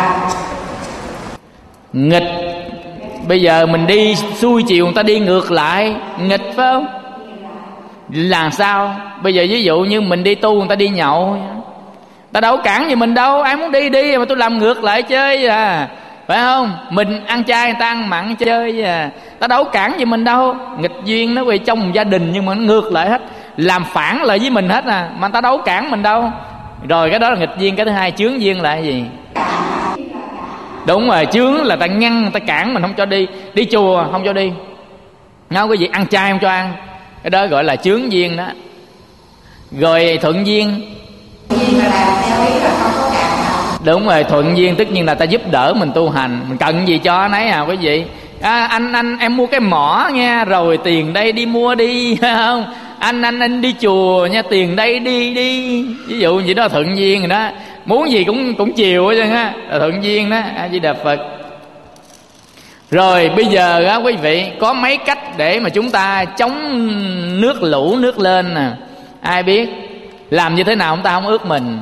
Nghịch, bây giờ mình đi xuôi chiều người ta đi ngược lại, nghịch phải không? Làm sao? Bây giờ ví dụ như mình đi tu người ta đi nhậu, ta đâu cản gì mình đâu, ai muốn đi đi mà tôi làm ngược lại chơi phải không? Mình ăn chay người ta ăn mặn chơi ta đâu cản gì mình đâu. Nghịch duyên nó về trong một gia đình nhưng mà nó ngược lại hết, làm phản lại với mình hết mà người ta đâu cản mình đâu. Rồi cái đó là nghịch duyên. Cái thứ hai, chướng duyên là cái gì? Đúng rồi, chướng là ta ngăn, ta cản mình không cho đi. Đi chùa không cho đi, nói cái gì ăn chay không cho ăn, cái đó gọi là chướng duyên đó. Rồi thuận duyên là làm theo ý là không có cản. Đúng rồi, thuận duyên tất nhiên là ta giúp đỡ mình tu hành, mình cần gì cho nấy quý vị. Anh em mua cái mỏ nha, rồi tiền đây đi mua đi không? Anh đi chùa nha, tiền đây đi. Ví dụ vậy đó, thuận duyên rồi đó. Muốn gì cũng chiều hết trơn á, thuận duyên đó. A Di Đà Phật. Rồi bây giờ quý vị có mấy cách để mà chúng ta chống nước lũ nước lên nè. Ai biết làm như thế nào chúng ta không ướt mình?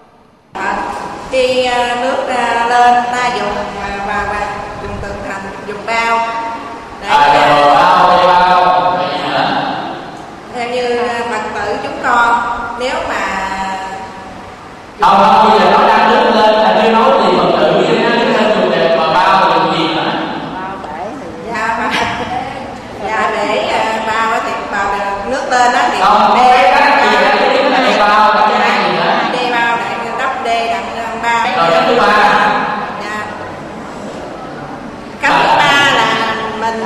Khi nước lên ta dùng tự thành dùng bao để bao theo như Phật tử chúng con, nếu mà không bây giờ nó đang nước lên là tôi nói gì Phật tử vậy á, chúng ta dùng để mà bao dùng gì mà để bao thì bao nước lên đó thì không đê bao cái gì nữa, đê bao để đắp đê đặng bao. Rồi cái thứ ba, cái thứ ba là mình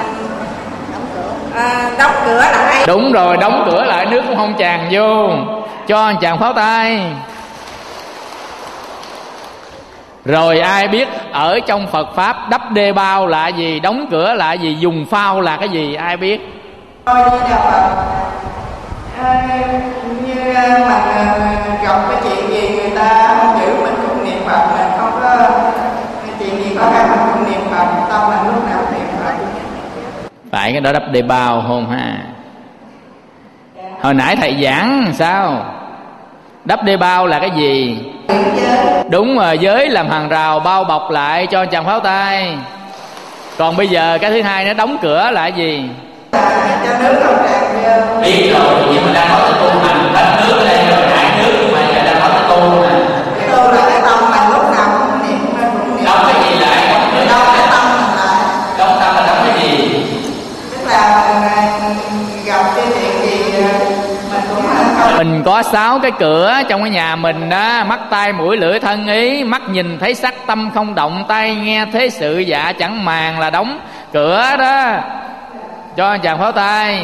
đóng cửa lại. đúng rồi, đóng cửa lại nước cũng không tràn vô. Cho anh chàng pháo tay. Rồi ai biết ở trong Phật Pháp đắp đê bao là gì, đóng cửa là gì, dùng phao là cái gì, ai biết? Như mình gặp cái chuyện gì người ta không giữ mình cũng niệm Phật, mình không có cái chuyện gì có khả mình cũng niệm Phật, tâm mình lúc nào niệm Phật. Phải cái đó đắp đê bao không ha? Hồi nãy thầy giảng sao? Đắp đê bao là cái gì? Đúng rồi, giới làm hàng rào bao bọc lại cho chàng pháo tay. Còn bây giờ cái thứ hai nó đóng cửa là cái gì? Cho nước không tràn vô. Biết rồi, nhưng mà đang nói tới tu hành, hết nước ở đây rồi, hại nước, nhưng mà giờ đang nói tới tu nè. Cái tu là cái tâm mình lúc nào cũng niệm, cũng niệm. Đóng cái gì lại? Đóng cái tâm mình lại. Đóng tâm là đóng cái gì? Tức là gặp cái chuyện gì mình cũng không. Mình có 6 cái cửa trong cái nhà mình đó: mắt, tai, mũi, lưỡi, thân, ý. Mắt nhìn thấy sắc, tâm không động, tai nghe thấy sự, dạ chẳng màng là đóng cửa đó. Cho anh chàng pháo tay.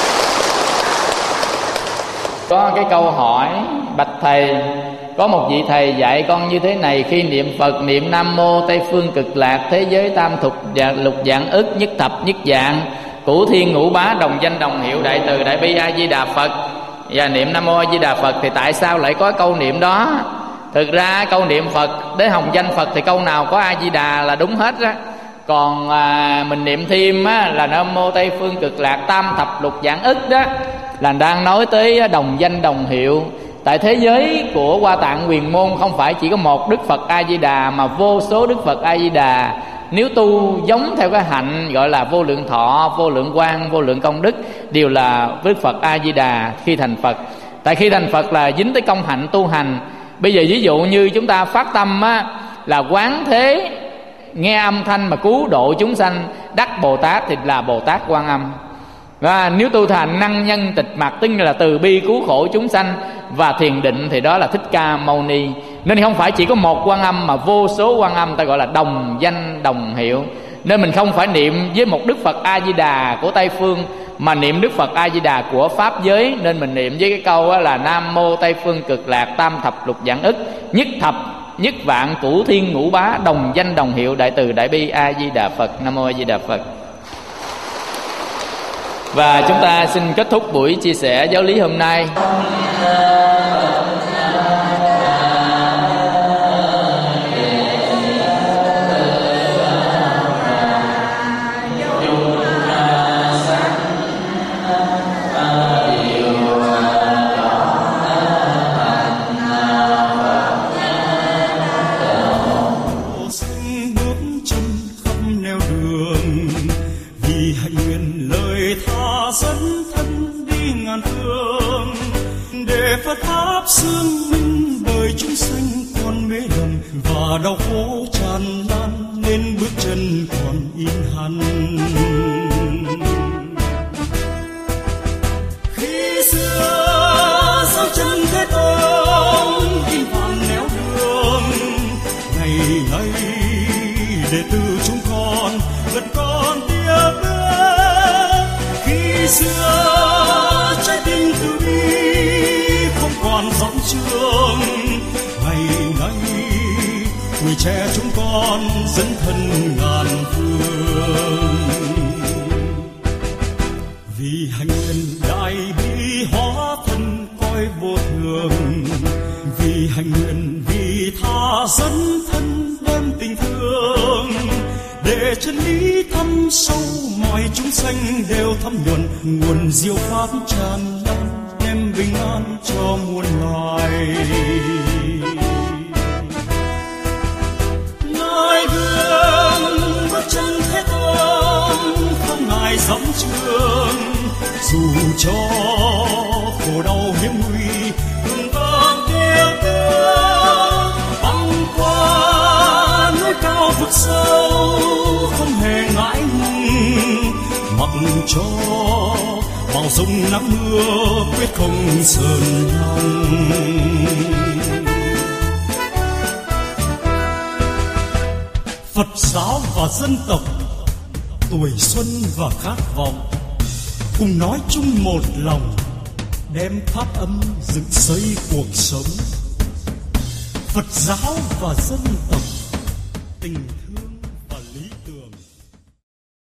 Có cái câu hỏi: bạch thầy, có một vị thầy dạy con như thế này: khi niệm Phật niệm Nam Mô Tây Phương Cực Lạc, thế giới tam thục và lục dạng ức, nhất thập nhất dạng, cửu thiên ngũ bá, đồng danh đồng hiệu, đại từ đại bi A Di Đà Phật, và niệm Nam Mô A Di Đà Phật. Thì tại sao lại có câu niệm đó? Thực ra câu niệm Phật đến hồng danh Phật thì câu nào có A Di Đà là đúng hết á. Còn mình niệm thêm á, là Nam Mô Tây Phương Cực Lạc Tam Thập Lục Giảng Ức đó, là đang nói tới đồng danh đồng hiệu. Tại thế giới của Hoa Tạng Huyền Môn không phải chỉ có một Đức Phật A Di Đà, mà vô số Đức Phật A Di Đà. Nếu tu giống theo cái hạnh gọi là vô lượng thọ, vô lượng quang, vô lượng công đức, đều là Đức Phật A Di Đà khi thành Phật. Tại khi thành Phật là dính tới công hạnh tu hành. Bây giờ ví dụ như chúng ta phát tâm á, là quán thế nghe âm thanh mà cứu độ chúng sanh, đắc Bồ Tát thì là Bồ Tát Quan Âm. Và nếu tu thành năng nhân tịch mặc, tức là từ bi cứu khổ chúng sanh, và thiền định thì đó là Thích Ca Mâu Ni. Nên không phải chỉ có một Quan Âm mà vô số Quan Âm, ta gọi là đồng danh đồng hiệu. Nên mình không phải niệm với một Đức Phật A Di Đà của Tây Phương, mà niệm Đức Phật A Di Đà của Pháp giới. Nên mình niệm với cái câu là Nam Mô Tây Phương Cực Lạc Tam Thập Lục Giảng Ức, nhất thập nhất vạn cửu thiên ngũ bá, đồng danh đồng hiệu, đại từ đại bi A Di Đà Phật. Nam Mô A Di Đà Phật. Và chúng ta xin kết thúc buổi chia sẻ giáo lý hôm nay. Sương minh bởi chúng sanh còn mê lầm, và đau khổ tràn lan nên bước chân còn in hằn. Khi xưa sau chân Thế Tôn in vạn nẻo đường, ngày nay đệ tử chúng con vẫn còn tiếp bước. Khi xưa trái tim từ bi còn dõng trường, ngày nay tuổi trẻ chúng con dẫn thân ngàn phương. Vì hành nguyện đại bi hóa thân coi vô thường, vì hành nguyện vì tha dẫn thân đem tình thương, để chân lý thâm sâu mọi chúng sanh đều thấm nhuần, nguồn diệu pháp tràn lan đem bình an cho muôn loài. Noi gương bước chân Thế Tôn không ngại dõng trường, dù cho khổ đau hiểm nguy từng vang tiếng bước, băng qua núi cao vực sâu không hề ngại ngùng, mặc cho bao giông nắng mưa quyết không sờn lòng. Phật giáo và dân tộc, tuổi xuân và khát vọng, cùng nói chung một lòng, đem pháp âm dựng xây cuộc sống. Phật giáo và dân tộc, tình thương